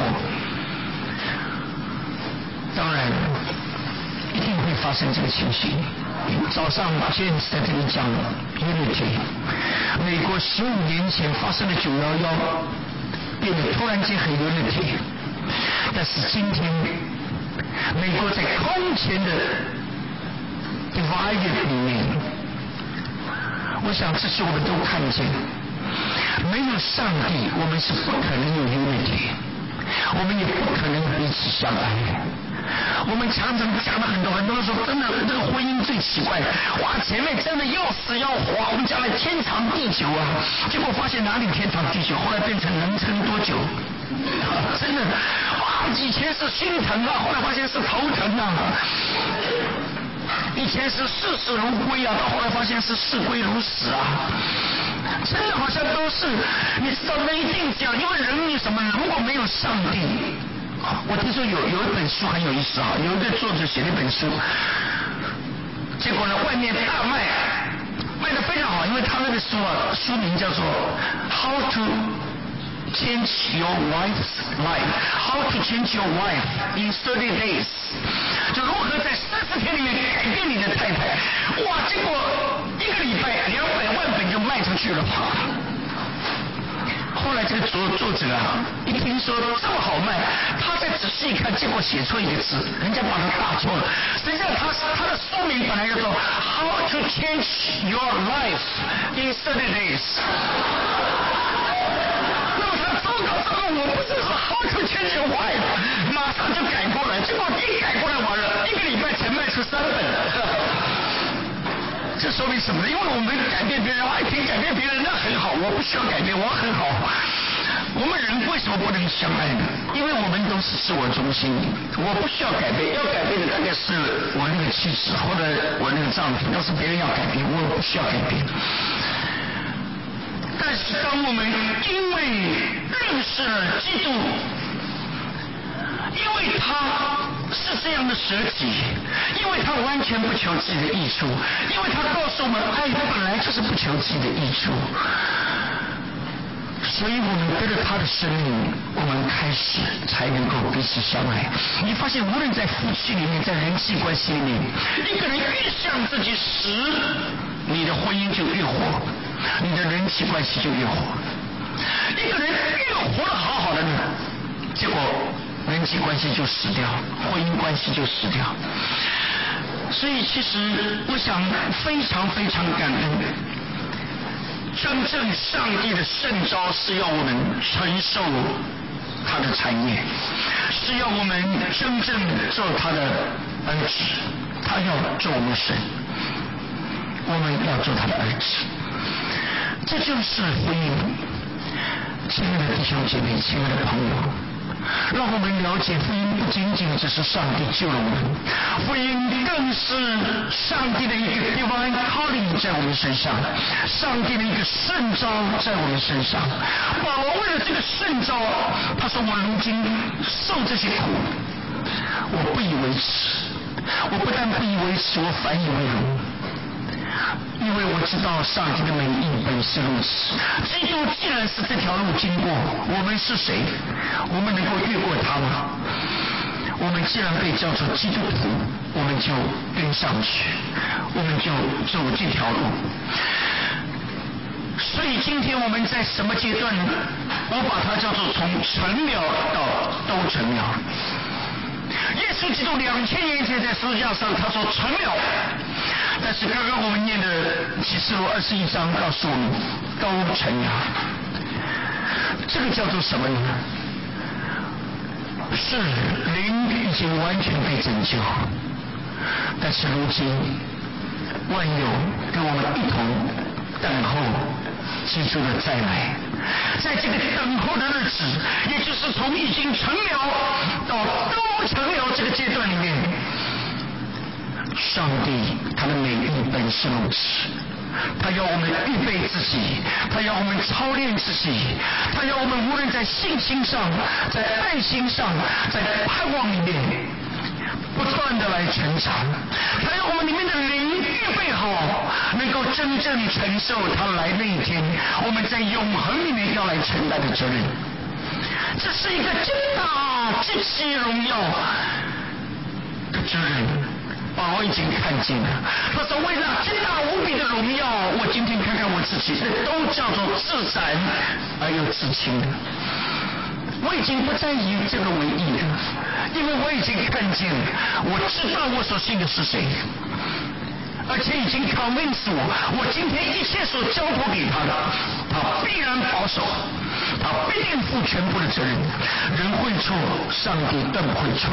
当然，一定会发生这个情形。早上 James 在这里讲 Unity， 美国十五年前发生的九一一，变得突然间很 Unity， 但是今天。美国在空前的 divided 里面，我想这是我们都看见，没有上帝，我们是不可能有 unity， 我们也不可能彼此相爱。我们常常讲了很多，很多人说真的，这个婚姻最奇怪，哇，前面真的要死要活，我们将来天长地久啊，结果发现哪里天长地久，后来变成能撑多久。真的，哇！以前是心疼啊，后来发现是头疼啊。以前是视死如归啊，到后来发现是视归如死啊。真的好像都是，你知道那一定讲，因为人你什么，如果没有上帝，我听说有有一本书很有意思啊，有一个作者写了一本书，结果呢外面大卖，卖得非常好，因为他那个书啊，书名叫做 How to Change Your Wife's Life， How to Change Your Wife in thirty days， 就如何在三十天里面改变你的太太。哇，结果一个礼拜两百万本就卖出去了。后来这个作作者啊，一听说这么好卖，他再仔细一看，结果写错一个字，人家把他打错了。实际上他他的书名本来叫做 How to Change Your Life in thirty days。我不是说 how to change your wife， 马上就改过来，结果一改过来完了，一个礼拜才卖出三本了。这说明什么？因为我们改变别人，爱听改变别人那很好，我不需要改变，我很好。我们人为什么不能相爱呢？因为我们都是自我中心，我不需要改变，要改变的大概是我那个妻子或者我那个丈夫，要是别人要改变，我不需要改变。但是当我们因为认识了基督，因为他是这样的舍己，因为他完全不求自己的益处，因为他告诉我们爱本来就是不求自己的益处，所以我们跟着他的生命，我们开始才能够彼此相爱。你发现无论在夫妻里面，在人际关系里面，一个人越向自己死，你的婚姻就越活，你的人际关系就越活。一个人越活得好好的呢，结果人际关系就死掉，婚姻关系就死掉。所以其实我想非常非常感恩，真正上帝的圣召是要我们承受他的产业，是要我们真正做他的儿子，他要做我们神，我们要做他的儿子。 这就是福音。亲爱的弟兄姐妹，亲爱的朋友，让我们了解福音不仅仅只是上帝救了我们，福音更是上帝的一个 divine calling 在我们身上，上帝的一个圣召在我们身上。保罗为了这个圣召，他说：“我如今受这些苦，我不以为耻，我不但不以为耻，我反以为荣。”因为我知道上帝的美意本是如此。基督既然是这条路经过，我们是谁？我们能够越过它吗？我们既然被叫做基督徒，我们就跟上去，我们就走这条路。所以今天我们在什么阶段呢？我把它叫做从成了到都成了。耶稣基督两千年前在十字架上他说成了，但是刚刚我们念的启示录二十一章告诉我们都成了。这个叫做什么呢？是灵已经完全被拯救，但是如今万有跟我们一同等候基督的再来。在这个等候的日子，也就是从已经成了到都成了这个阶段里面，上帝他的美意本是如此。他要我们预备自己，他要我们操练自己，他要我们无论在信心上，在爱心上，在盼望里面不断的来成长，他要我们里面的灵预备好，能够真正承受他来那一天我们在永恒里面要来承担的责任。这是一个极大极其荣耀的责任。保罗已经看见了，他说为了极大无比的荣耀，我今天看看我自己，这都叫做自然而又自轻的。我已经不再以这个为意了，因为我已经看见，我知道我所信的是谁，而且已经 convince 我，我今天一切所交托给他的，他必然保守，他必定负全部的责任。人会错，上帝更不会错。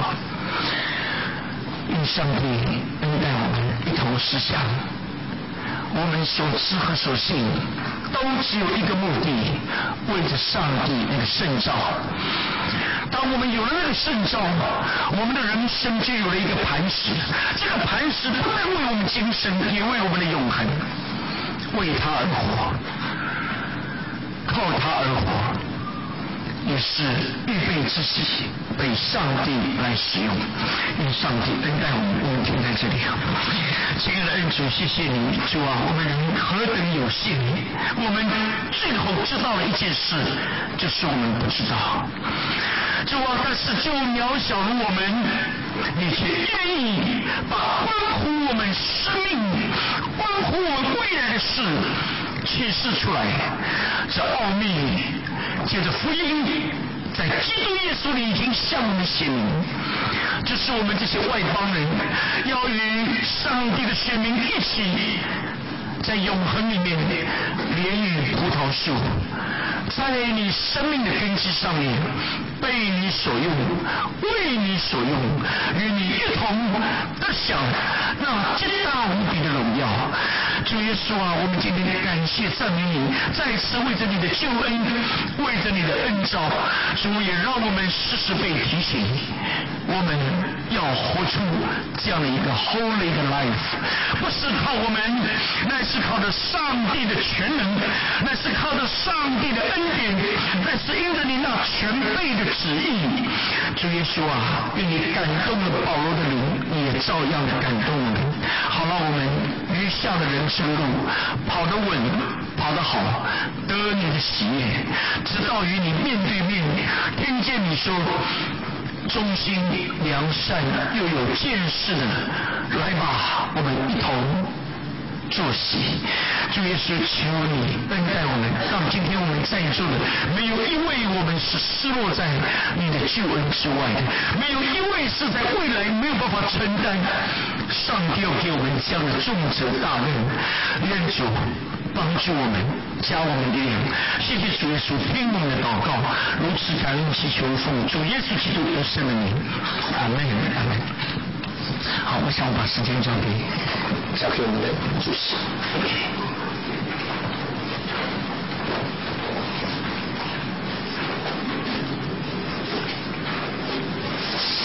愿上帝恩待我们一同思想，我们所知和所信都只有一个目的，为着上帝那个圣召。当我们有了那个圣召，我们的人生就有了一个磐石。这个磐石不但为我们今生，也为我们的永恒，为他而活，靠他而活，也是预备自己被上帝来使用。愿上帝恩待我们，我们停在这里。亲爱的恩主，谢谢你，主啊，我们人何等有限，我们最后知道了一件事，就是我们不知道。主啊，但是就渺小如我们，你却愿意把关乎我们生命、关乎我们未来的事启示出来。这奥秘借着福音在基督耶稣里已经向我们显明，这是我们这些外邦人要与上帝的选民一起在永恒里面连于葡萄树，在你生命的根基上面被你所用，为你所用，与你一同得享那极大无比的荣耀。主耶稣啊，我们今天感谢赞美你，再次为着你的救恩，为着你的恩召，主也让我们时时被提醒，我们要活出这样的一个 holy 的 life， 不是靠我们，乃是靠着上帝的全能，乃是靠着上帝的恩典，乃是因着你那全备的旨意。主耶稣啊，愿你感动了保罗的灵，你也照样的感动我们。好了，我们余下的人生路跑得稳，跑得好，得你的喜悦，直到与你面对面，听见你说忠心良善又有见识的，来吧，我们一同坐席。主耶稣，求你恩待我们，让今天我们在座的没有一位我们是失落在你的救恩之外的，没有一位是在未来没有办法承担上帝要给我们这样的重责大任。愿主帮助我们，加我们力量。谢谢主耶稣，听我们的祷告，如此感恩祈求奉主耶稣基督得胜的名，阿门，阿门。好，我想我把时间交给交给我们的主席。